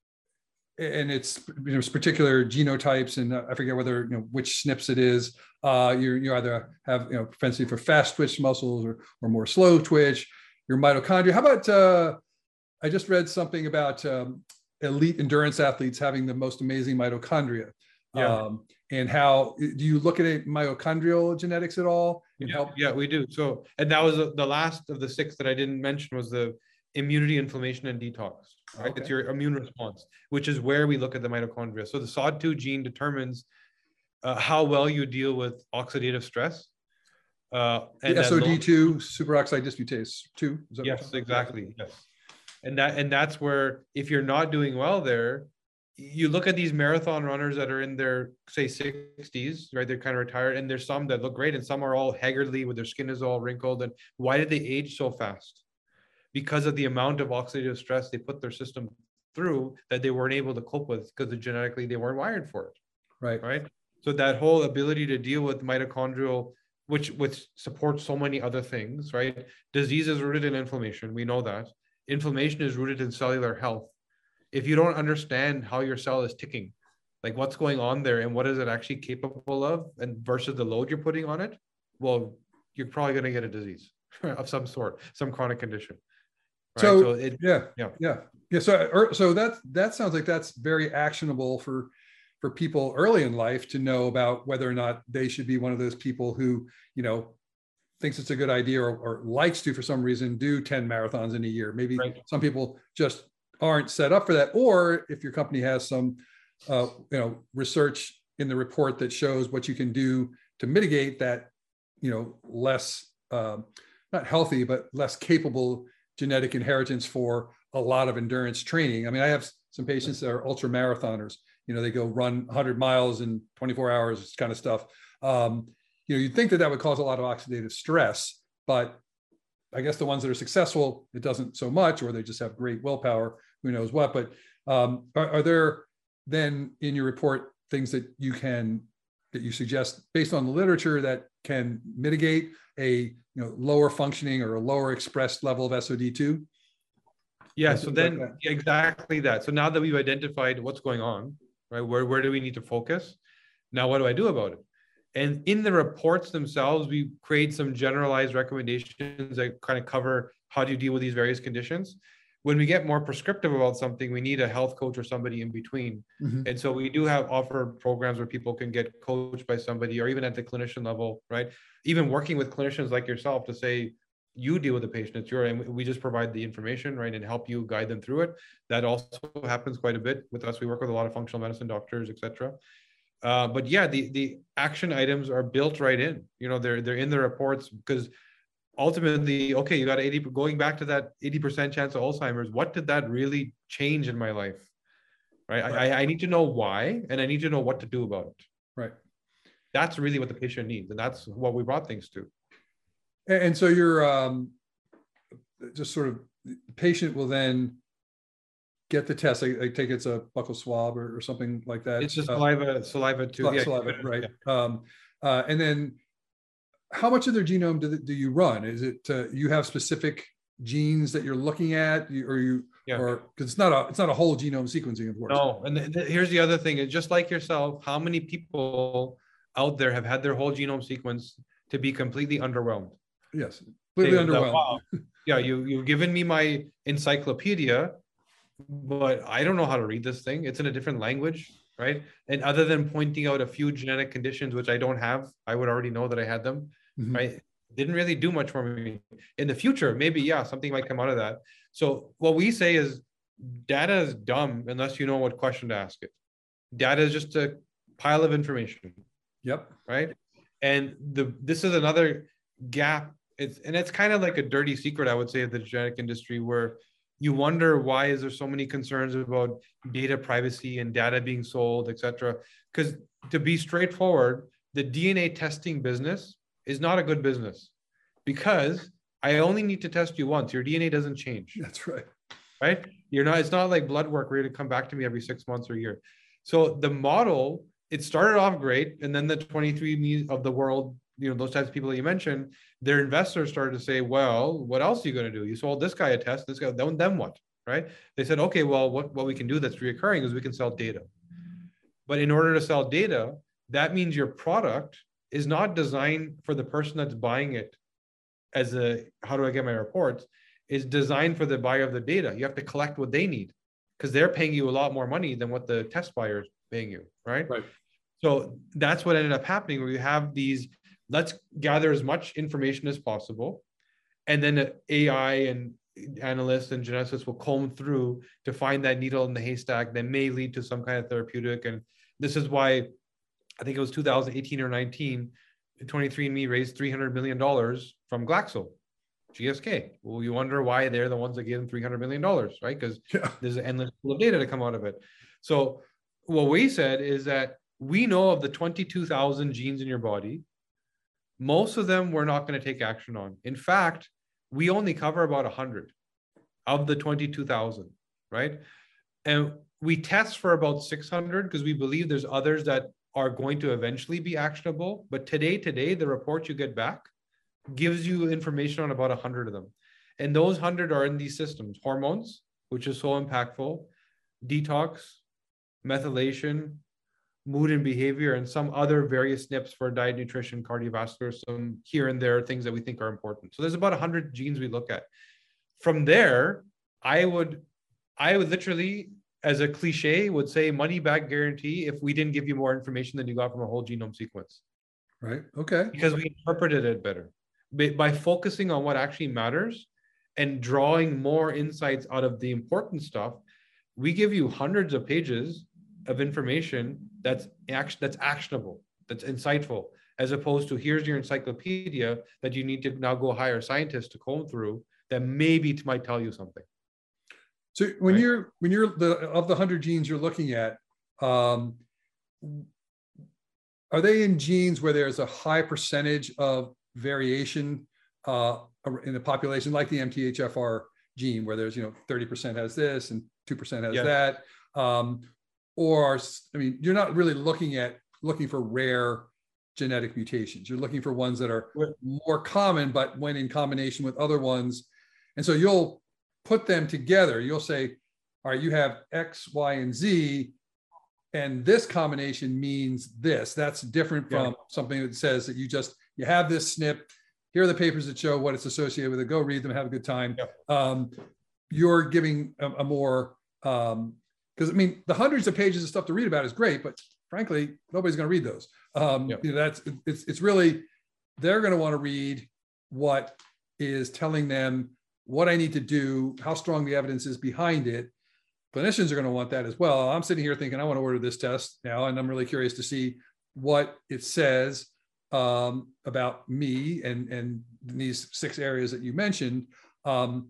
and it's you know it's particular genotypes, and uh, I forget whether you know which S N Ps it is. Uh, you you either have you know propensity for fast twitch muscles or or more slow twitch. Your mitochondria. How about, uh, I just read something about um, elite endurance athletes having the most amazing mitochondria. Yeah. Um, and how, do you look at it, mitochondrial genetics at all? And yeah, help? yeah, we do. So, and that was the last of the six that I didn't mention was the immunity, inflammation, and detox, right? Okay. It's your immune response, which is where we look at the mitochondria. So the S O D two gene determines uh, how well you deal with oxidative stress. Uh, and the S O D two, superoxide dismutase two. Yes, exactly. Yes, and that and that's where if you're not doing well there, you look at these marathon runners that are in their say sixties, right? They're kind of retired, and there's some that look great, and some are all haggardly with their skin is all wrinkled. And why did they age so fast? Because of the amount of oxidative stress they put their system through that they weren't able to cope with because genetically they weren't wired for it. Right. Right. So that whole ability to deal with mitochondrial, which which supports so many other things, right? Disease is rooted in inflammation. We know that. Inflammation is rooted in cellular health. If you don't understand how your cell is ticking, like what's going on there and what is it actually capable of and versus the load you're putting on it, well, you're probably going to get a disease of some sort, some chronic condition. right? So, So it, yeah, yeah, yeah, yeah. So, er, so that that sounds like that's very actionable for for people early in life to know about whether or not they should be one of those people who, you know, thinks it's a good idea or, or likes to, for some reason, do ten marathons in a year. Maybe right. some people just aren't set up for that. Or if your company has some, uh, you know, research in the report that shows what you can do to mitigate that, you know, less, um, not healthy, but less capable genetic inheritance for a lot of endurance training. I mean, I have some patients that are ultra marathoners. You know, they go run one hundred miles in twenty-four hours, kind of stuff. Um, you know, you'd think that that would cause a lot of oxidative stress, but I guess the ones that are successful, it doesn't so much, or they just have great willpower, who knows what. But um, are, are there then in your report things that you can, that you suggest based on the literature that can mitigate a, you know, lower functioning or a lower expressed level of S O D two? Yeah, so then like exactly that. So now that we've identified what's going on, right, where, where do we need to focus? Now, what do I do about it? And in the reports themselves, we create some generalized recommendations that kind of cover how do you deal with these various conditions. When we get more prescriptive about something, we need a health coach or somebody in between. Mm-hmm. And so we do have offer programs where people can get coached by somebody, or even at the clinician level, right? Even working with clinicians like yourself to say, you deal with the patient, it's your, and we just provide the information, right, and help you guide them through it. That also happens quite a bit with us. We work with a lot of functional medicine doctors, et cetera. Uh, but yeah, the the action items are built right in. You know, they're they're in the reports, because ultimately, okay, you got eighty, going back to that eighty percent chance of Alzheimer's. What did that really change in my life? Right. right. I, I need to know why, and I need to know what to do about it. Right. That's really what the patient needs, and that's what we brought things to. And so you're um, just sort of, the patient will then get the test. I, I take it's a buccal swab or, or something like that. It's just uh, saliva, saliva too. Saliva, yeah, saliva, right. Yeah. Um, uh, and then how much of their genome do, do you run? Is it, uh, you have specific genes that you're looking at, you, or you, yeah. or because it's not a, it's not a whole genome sequencing, of course. No, and th th here's the other thing. It's just like yourself, how many people out there have had their whole genome sequence to be completely underwhelmed? Yes, completely they, underwhelmed. Wow. Yeah, you, you've given me my encyclopedia, but I don't know how to read this thing. It's in a different language, right? And other than pointing out a few genetic conditions, which I don't have, I would already know that I had them, mm-hmm. right? Didn't really do much for me. In the future, maybe, yeah, something might come out of that. So what we say is data is dumb unless you know what question to ask it. Data is just a pile of information. Yep. Right? And the this is another gap. It's, and it's kind of like a dirty secret, I would say, of the genetic industry, where you wonder why is there so many concerns about data privacy and data being sold, et cetera. Because to be straightforward, the D N A testing business is not a good business, because I only need to test you once. Your D N A doesn't change. That's right. Right? You're not, it's not like blood work where you come back to me every six months or a year. So the model, it started off great. And then the twenty-three and me of the world, you know, those types of people that you mentioned, their investors started to say, well, what else are you going to do? You sold this guy a test, this guy, then, then what, right? They said, okay, well, what, what we can do that's reoccurring is we can sell data. But in order to sell data, that means your product is not designed for the person that's buying it as a, how do I get my reports, is designed for the buyer of the data. You have to collect what they need, because they're paying you a lot more money than what the test buyer is paying you, right? Right. So that's what ended up happening, where you have these, let's gather as much information as possible, and then A I and analysts and geneticists will comb through to find that needle in the haystack that may lead to some kind of therapeutic. And this is why I think it was two thousand eighteen or nineteen, twenty-three and me raised three hundred million dollars from Glaxo, G S K. Well, you wonder why they're the ones that gave them three hundred million dollars, right? Because yeah. there's an endless pool of data to come out of it. So what we said is that we know of the twenty-two thousand genes in your body, most of them we're not going to take action on. In fact, we only cover about one hundred of the twenty-two thousand, right? And we test for about six hundred because we believe there's others that are going to eventually be actionable. But today, today, the report you get back gives you information on about one hundred of them. And those one hundred are in these systems: hormones, which is so impactful, detox, methylation, mood and behavior, and some other various S N Ps for diet, nutrition, cardiovascular, some here and there things that we think are important. So there's about one hundred genes we look at. From there, I would, I would literally, as a cliche, would say money back guarantee if we didn't give you more information than you got from a whole genome sequence. Right. Okay. Because we interpreted it better. By, by focusing on what actually matters and drawing more insights out of the important stuff, we give you hundreds of pages of information that's act, that's actionable, that's insightful, as opposed to here's your encyclopedia that you need to now go hire scientists to comb through that maybe might tell you something. So when Right. you're when you're the of the hundred genes you're looking at, um, are they in genes where there's a high percentage of variation uh, in the population, like the M T H F R gene, where there's, you know, thirty percent has this and two percent has Yeah. that? Um, or, I mean, you're not really looking at looking for rare genetic mutations. You're looking for ones that are more common, but when in combination with other ones. And so you'll put them together. You'll say, all right, you have X, Y, and Z, and this combination means this. That's different from Yeah. something that says that you just, you have this S N P. Here are the papers that show what it's associated with it. Go read them, have a good time. Yeah. Um, you're giving a, a more, um, because I mean, the hundreds of pages of stuff to read about is great, but frankly, nobody's going to read those. Um, Yeah. you know, that's, it's, it's really, they're going to want to read what is telling them what I need to do, how strong the evidence is behind it. Clinicians are going to want that as well. I'm sitting here thinking, I want to order this test now, and I'm really curious to see what it says um, about me and, and these six areas that you mentioned. Um,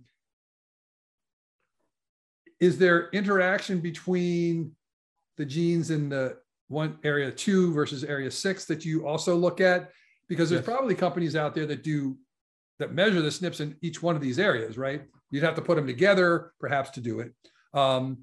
is there interaction between the genes in the one area two versus area six that you also look at? Because there's Yes. probably companies out there that do, that measure the S N Ps in each one of these areas, right? You'd have to put them together perhaps to do it. Um,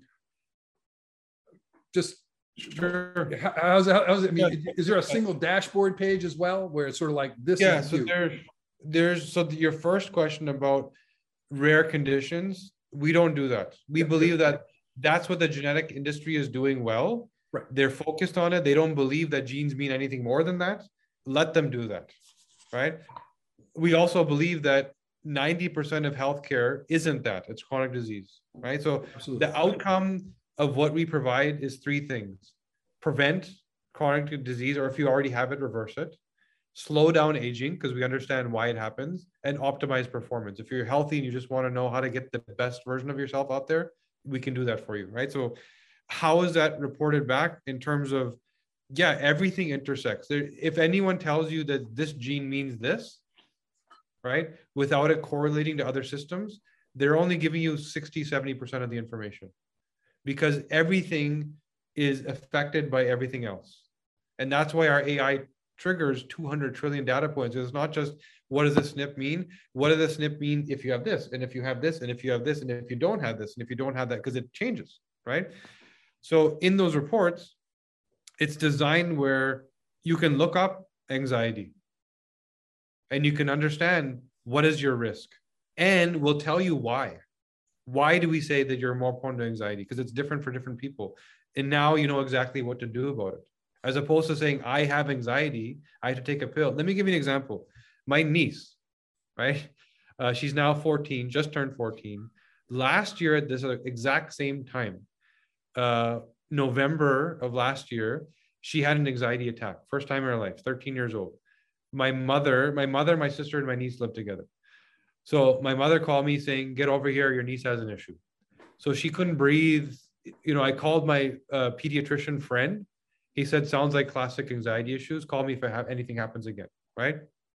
just Sure. how- how's, it- how's it, I mean, Yeah. is there a single dashboard page as well where it's sort of like this Yeah, is so you? there's there's so your first question about rare conditions, we don't do that. We Yeah. believe that that's what the genetic industry is doing well. Right. They're focused on it. They don't believe that genes mean anything more than that. Let them do that, right? We also believe that ninety percent of healthcare isn't that. It's chronic disease, right? So Absolutely. the outcome of what we provide is three things: prevent chronic disease, or if you already have it, reverse it; slow down aging, because we understand why it happens; and optimize performance. If you're healthy and you just want to know how to get the best version of yourself out there, we can do that for you, right? So how is that reported back in terms of, yeah, everything intersects. There, if anyone tells you that this gene means this, right, without it correlating to other systems, they're only giving you sixty, seventy percent of the information, because everything is affected by everything else. And that's why our A I triggers two hundred trillion data points. It's not just, what does this S N P mean? What does this S N P mean if you have this, and if you have this, and if you have this, and if you don't have this, and if you don't have that, because it changes, right? So in those reports, it's designed where you can look up anxiety and you can understand what is your risk, and we'll tell you why. Why do we say that you're more prone to anxiety? Because it's different for different people. And now you know exactly what to do about it. As opposed to saying, I have anxiety, I have to take a pill. Let me give you an example. My niece, right? Uh, she's now fourteen, just turned fourteen. Last year at this exact same time, uh, November of last year, she had an anxiety attack. First time in her life, thirteen years old. My mother, my mother, my sister, and my niece lived together. So my mother called me saying, get over here, your niece has an issue. So she couldn't breathe. You know, I called my uh, pediatrician friend. He said, sounds like classic anxiety issues. Call me if I have anything happens again, right?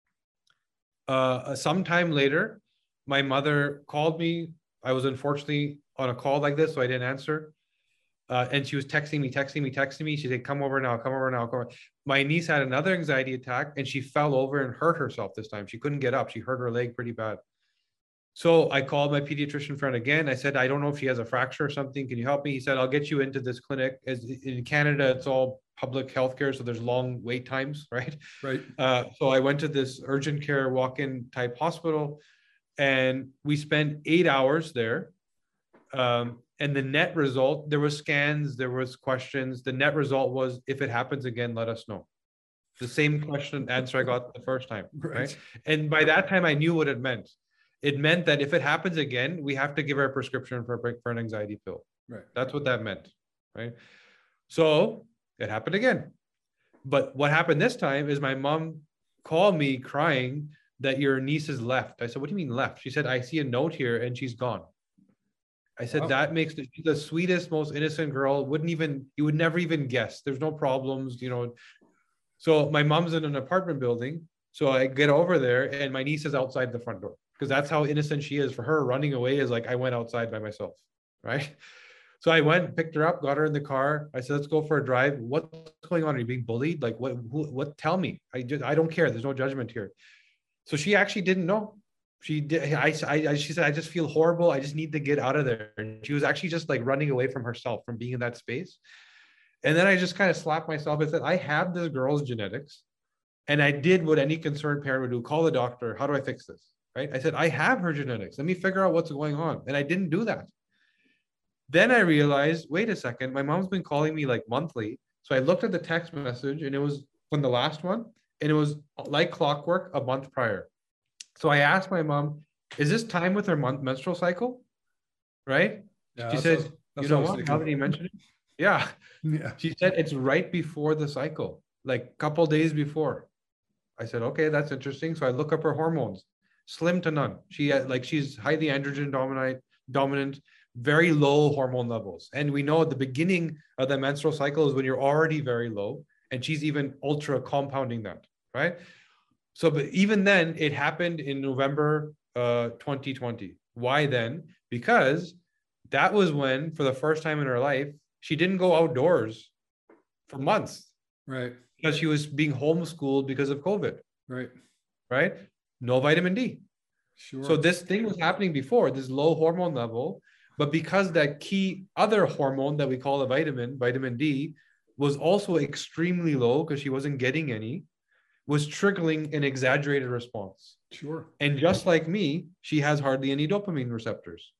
Uh, sometime later, my mother called me. I was unfortunately on a call like this, so I didn't answer. Uh, and she was texting me, texting me, texting me. She said, come over now, come over now. Come over. My niece had another anxiety attack and she fell over and hurt herself this time. She couldn't get up. She hurt her leg pretty bad. So I called my pediatrician friend again. I said, I don't know if she has a fracture or something. Can you help me? He said, I'll get you into this clinic. As in Canada, it's all public healthcare, so there's long wait times, right? Right. Uh, so I went to this urgent care walk-in type hospital, and we spent eight hours there. Um, and the net result, there was scans, there was questions. The net result was, if it happens again, let us know. The same question answer I got the first time, right? Right. And by that time, I knew what it meant. It meant that if it happens again, we have to give her a prescription for, for an anxiety pill. Right. That's what that meant, right? So it happened again. But what happened this time is my mom called me crying that your niece is left. I said, what do you mean left? She said, I see a note here and she's gone. I said, wow. That makes the, the sweetest, most innocent girl. Wouldn't even, you would never even guess. There's no problems, you know. So my mom's in an apartment building. So I get over there and my niece is outside the front door because that's how innocent she is. For her, running away is like, I went outside by myself, right? So I went, picked her up, got her in the car. I said, let's go for a drive. What's going on? Are you being bullied? Like, what, who, what, tell me. I just, I don't care. There's no judgment here. So she actually didn't know. She did. I, I, she said, I just feel horrible. I just need to get out of there. And she was actually just like running away from herself, from being in that space. And then I just kind of slapped myself and said, I have this girl's genetics. And I did what any concerned parent would do. Call the doctor. How do I fix this? Right? I said, I have her genetics. Let me figure out what's going on. And I didn't do that. Then I realized, wait a second, my mom's been calling me like monthly. So I looked at the text message and it was from the last one. And it was like clockwork a month prior. So I asked my mom, is this time with her month menstrual cycle? Right? Yeah, she said, you know what? How did he mention it? Yeah. yeah. She said, it's right before the cycle, like a couple days before. I said, okay, that's interesting. So I look up her hormones, slim to none. She had, like, she's highly androgen dominant, dominant, very low hormone levels. And we know at the beginning of the menstrual cycle is when you're already very low, and she's even ultra compounding that, right? So, but even then, it happened in November uh, twenty twenty. Why then? Because that was when, for the first time in her life, she didn't go outdoors for months. Right. Because she was being homeschooled because of COVID. Right. Right? No vitamin D. Sure. So this thing was happening before, this low hormone level, but because that key other hormone that we call a vitamin, vitamin D, was also extremely low because she wasn't getting any, was triggering an exaggerated response. Sure. And just like me, she has hardly any dopamine receptors.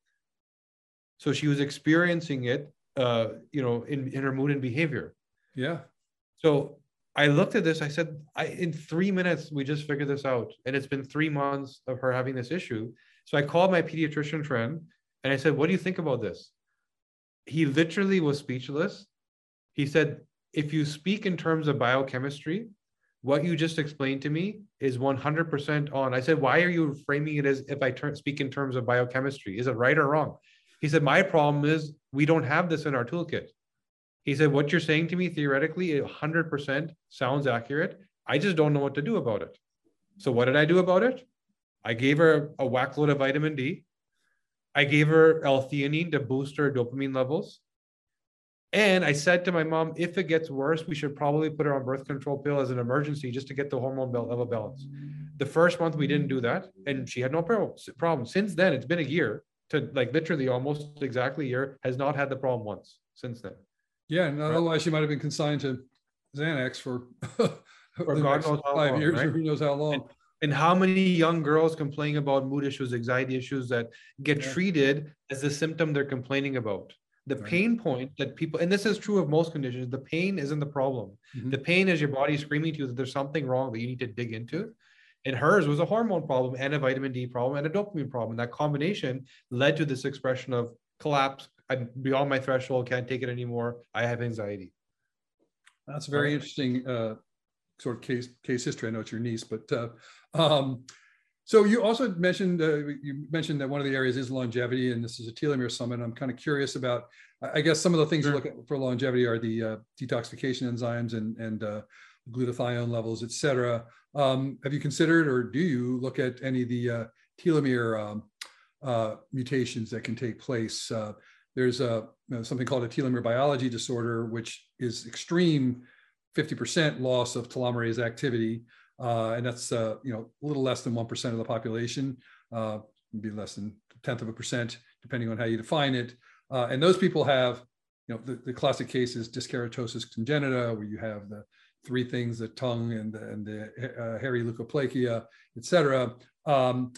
So she was experiencing it, uh, you know, in, in her mood and behavior. Yeah. So I looked at this, I said, I, in three minutes, we just figured this out. And it's been three months of her having this issue. So I called my pediatrician friend and I said, what do you think about this? He literally was speechless. He said, if you speak in terms of biochemistry, what you just explained to me is one hundred percent on. I said, why are you framing it as if I turn, speak in terms of biochemistry? Is it right or wrong? He said, my problem is we don't have this in our toolkit. He said, what you're saying to me, theoretically, one hundred percent sounds accurate. I just don't know what to do about it. So what did I do about it? I gave her a whack load of vitamin D. I gave her L-theanine to boost her dopamine levels. And I said to my mom, if it gets worse, we should probably put her on birth control pill as an emergency just to get the hormone level balance. The first month we didn't do that, and she had no problem. Since then, it's been a year to like literally almost exactly a year, has not had the problem once since then. Yeah, and right? Otherwise she might have been consigned to Xanax for, for God knows how five long, years, right? or who knows how long. And, and how many young girls complaining about mood issues, anxiety issues that get yeah. treated as the symptom they're complaining about. The right. pain point that people, and this is true of most conditions, the pain isn't the problem. Mm-hmm. The pain is your body screaming to you that there's something wrong that you need to dig into. And hers was a hormone problem and a vitamin D problem and a dopamine problem. And that combination led to this expression of collapse. I'm beyond my threshold, can't take it anymore. I have anxiety. That's a very right. interesting uh, sort of case case history. I know it's your niece, but uh, um, so you also mentioned uh, you mentioned that one of the areas is longevity, and this is a telomere summit. I'm kind of curious about, I guess, some of the things sure. you look at for longevity are the uh, detoxification enzymes and and uh, glutathione levels, et cetera. Um, have you considered, or do you look at any of the uh, telomere um, uh, mutations that can take place? Uh, there's a you know, something called a telomere biology disorder, which is extreme fifty percent loss of telomerase activity. Uh, and that's, uh, you know, a little less than one percent of the population, uh, maybe less than a tenth of a percent, depending on how you define it. Uh, and those people have, you know, the, the classic case is dyskeratosis congenita, where you have the three things, the tongue and the, and the uh, hairy leukoplakia, et cetera. Um,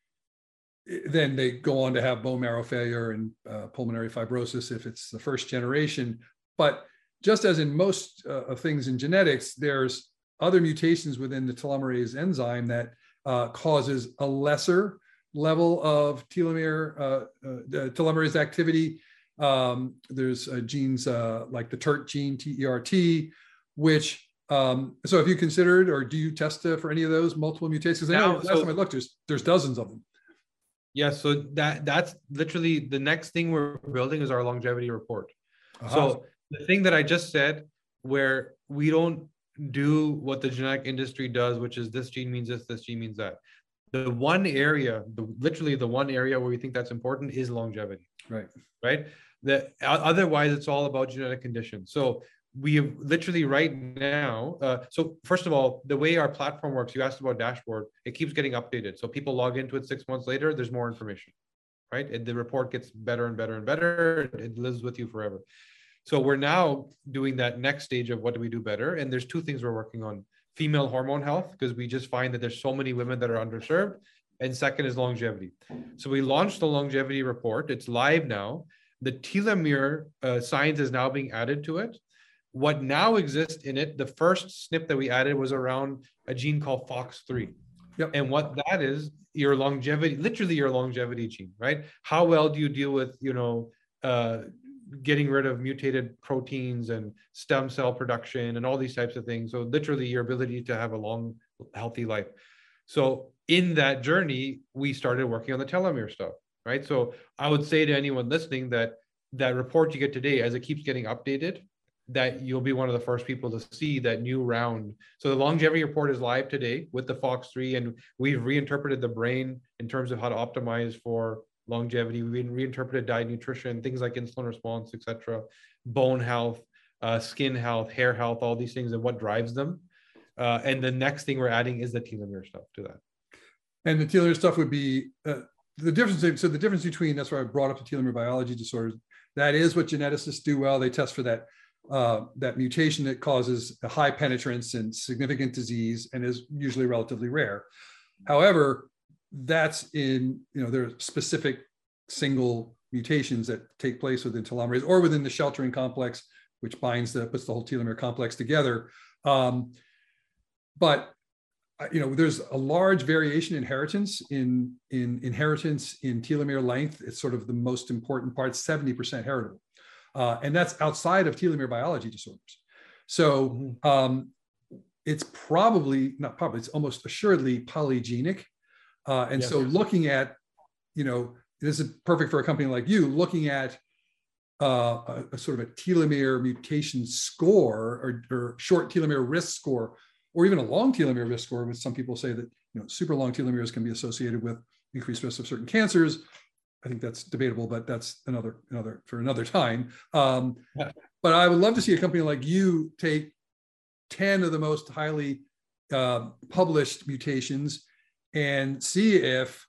then they go on to have bone marrow failure and uh, pulmonary fibrosis if it's the first generation. But just as in most uh, of things in genetics, there's other mutations within the telomerase enzyme that uh, causes a lesser level of telomere, uh, uh, the telomerase activity. Um, there's uh, genes uh, like the T E R T gene, T E R T, which, um, so have you considered, or do you test uh, for any of those multiple mutations? I know Now, last so- time I looked, there's, there's dozens of them. Yeah, so that that's literally the next thing we're building is our longevity report. Uh-huh. So the thing that I just said, where we don't do what the genetic industry does, which is this gene means this, this gene means that. The one area, the literally the one area where we think that's important is longevity. Right. Right. The otherwise it's all about genetic condition. So we have literally right now. Uh, so first of all, the way our platform works, you asked about dashboard, it keeps getting updated. So people log into it six months later, there's more information, right? And the report gets better and better and better. It lives with you forever. So we're now doing that next stage of what do we do better? And there's two things we're working on: female hormone health, because we just find that there's so many women that are underserved. And second is longevity. So we launched the longevity report. It's live now. The telomere uh, science is now being added to it. What now exists in it, the first S N P that we added was around a gene called FOX three. Yep. And what that is, your longevity, literally your longevity gene, right? How well do you deal with, you know, uh, getting rid of mutated proteins and stem cell production and all these types of things. So literally your ability to have a long, healthy life. So in that journey, we started working on the telomere stuff, right? So I would say to anyone listening that that report you get today, as it keeps getting updated, that you'll be one of the first people to see that new round. So the longevity report is live today with the FOX three, and we've reinterpreted the brain in terms of how to optimize for longevity. We've reinterpreted diet, nutrition, things like insulin response, et cetera, bone health, uh, skin health, hair health, all these things and what drives them. Uh, and the next thing we're adding is the telomere stuff to that. And the telomere stuff would be uh, the difference. So the difference between, that's why I brought up the telomere biology disorders. That is what geneticists do well. They test for that uh, that mutation that causes a high penetrance and significant disease and is usually relatively rare. However, that's in, you know, there are specific single mutations that take place within telomerase or within the sheltering complex, which binds the, puts the whole telomere complex together. Um, but, you know, there's a large variation in inheritance in, in inheritance in telomere length. It's sort of the most important part, seventy percent heritable. Uh, and that's outside of telomere biology disorders. So um, it's probably, not probably, it's almost assuredly polygenic. Uh, and yes. So looking at, you know, this is perfect for a company like you, looking at uh, a, a sort of a telomere mutation score or, or short telomere risk score, or even a long telomere risk score, which some people say that, you know, super long telomeres can be associated with increased risk of certain cancers. I think that's debatable, but that's another, another for another time. Um, yeah. But I would love to see a company like you take ten of the most highly uh, published mutations and see if,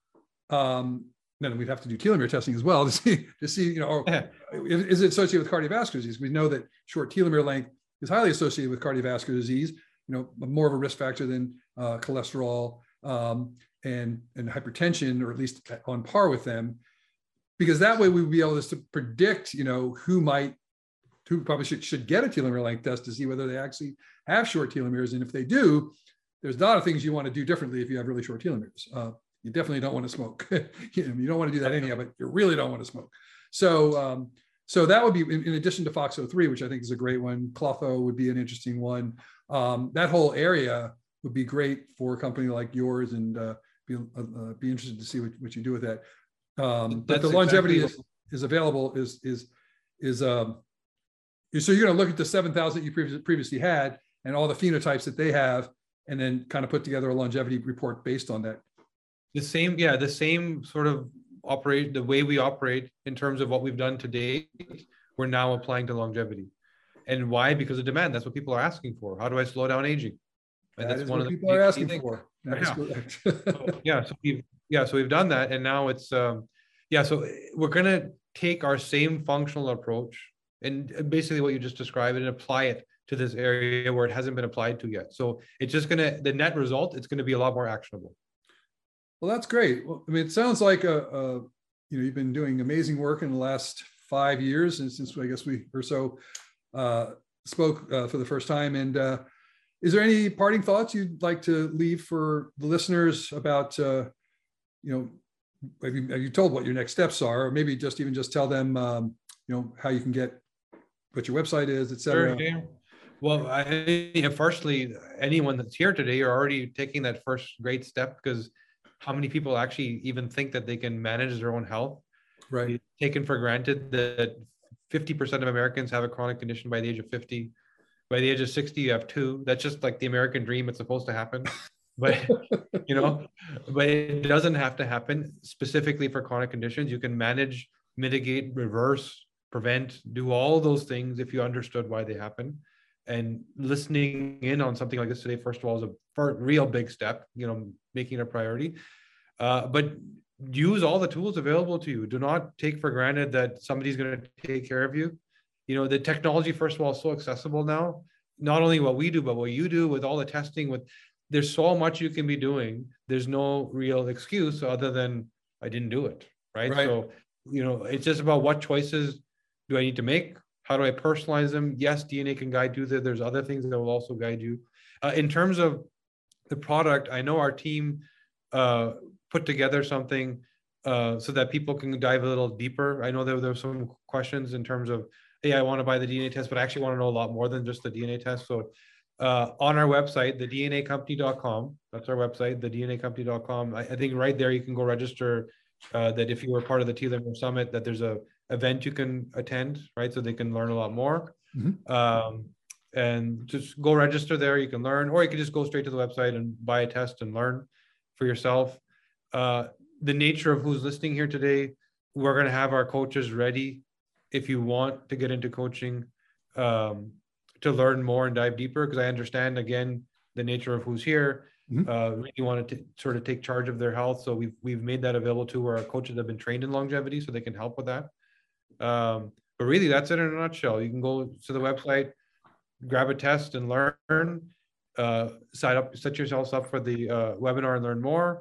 um, then we'd have to do telomere testing as well to see, to see, you know, or, yeah. is it associated with cardiovascular disease? We know that short telomere length is highly associated with cardiovascular disease, you know, more of a risk factor than uh, cholesterol um, and, and hypertension, or at least on par with them. Because that way we would be able to predict, you know, who might, who probably should, should get a telomere length test to see whether they actually have short telomeres. And if they do, there's a lot of things you want to do differently if you have really short telomeres. Uh, you definitely don't want to smoke. you, know, you don't want to do that anyhow, but you really don't want to smoke. So, um, so that would be in, in addition to FOX oh three, which I think is a great one. Clotho would be an interesting one. Um, that whole area would be great for a company like yours, and uh, be uh, be interested to see what, what you do with that. Um, but the longevity exactly is, is available is, is, is, um, so you're going to look at the seven thousand you previously, previously had and all the phenotypes that they have, and then kind of put together a longevity report based on that. The same, yeah, the same sort of operate, the way we operate in terms of what we've done to date, we're now applying to longevity. And why? Because of demand. That's what people are asking for. How do I slow down aging? And that that's one of the people are asking things. for. That is correct. so, yeah, so we've Yeah, so we've done that, and now it's um, yeah. So we're gonna take our same functional approach and basically what you just described and apply it to this area where it hasn't been applied to yet. So it's just gonna, the net result, it's gonna be a lot more actionable. Well, that's great. Well, I mean, it sounds like a, a you know, you've been doing amazing work in the last five years, and since I guess we or so uh, spoke uh, for the first time. And uh, is there any parting thoughts you'd like to leave for the listeners about? Uh, you know, have you, have you told what your next steps are, or maybe just even just tell them, um, you know, how you can get, what your website is, et cetera. Sure, yeah. Well, I, yeah, firstly, anyone that's here today are already taking that first great step, because how many people actually even think that they can manage their own health? Right. It's taken for granted that fifty percent of Americans have a chronic condition by the age of fifty. By the age of sixty, you have two. That's just like the American dream. It's supposed to happen. But, you know, but it doesn't have to happen specifically for chronic conditions. You can manage, mitigate, reverse, prevent, do all those things if you understood why they happen. And listening in on something like this today, first of all, is a first, real big step, you know, making it a priority. Uh, but use all the tools available to you. Do not take for granted that somebody's going to take care of you. You know, the technology, first of all, is so accessible now. Not only what we do, but what you do with all the testing, with there's so much you can be doing. There's no real excuse other than I didn't do it. Right. Right. So, you know, it's just about what choices do I need to make? How do I personalize them? Yes, D N A can guide you there. There's other things that will also guide you. Uh, in terms of the product, I know our team uh, put together something uh, so that people can dive a little deeper. I know there, there were some questions in terms of, hey, I want to buy the D N A test, but I actually want to know a lot more than just the D N A test. So uh, on our website, the D N A company dot com, that's our website, the D N A company dot com. I, I think right there you can go register uh, that if you were part of the Telomere Summit, that there's a event you can attend, right? So they can learn a lot more. Mm-hmm. Um, and just go register there. You can learn, or you can just go straight to the website and buy a test and learn for yourself. Uh, the nature of who's listening here today, we're going to have our coaches ready if you want to get into coaching, um, to learn more and dive deeper, because I understand, again, the nature of who's here. Mm-hmm. uh, really want to sort of take charge of their health. So we've, we've made that available to where our coaches have been trained in longevity, so they can help with that. Um, but really, that's it in a nutshell. You can go to the website, grab a test and learn, uh, sign up, set yourselves up for the uh, webinar and learn more,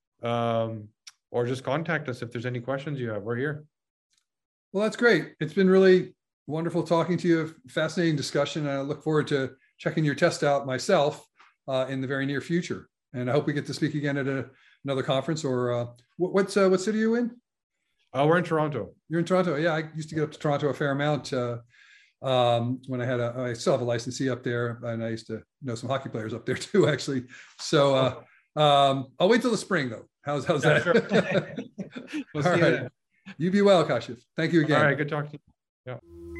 um, or just contact us if there's any questions you have. We're here. Well, that's great. It's been really wonderful talking to you. Fascinating discussion. And I look forward to checking your test out myself uh, in the very near future. And I hope we get to speak again at a, another conference. Or uh, what, what's uh, what city are you in? Oh, we're in Toronto. You're in Toronto. Yeah, I used to get up to Toronto a fair amount uh, um, when I had a, I still have a licensee up there, and I used to know some hockey players up there too, actually. So uh, um, I'll wait till the spring though. How's, how's yeah, that? Sure. We'll All see right. you then. You be well, Kashif. Thank you again. All right. Good talking to you. Yeah.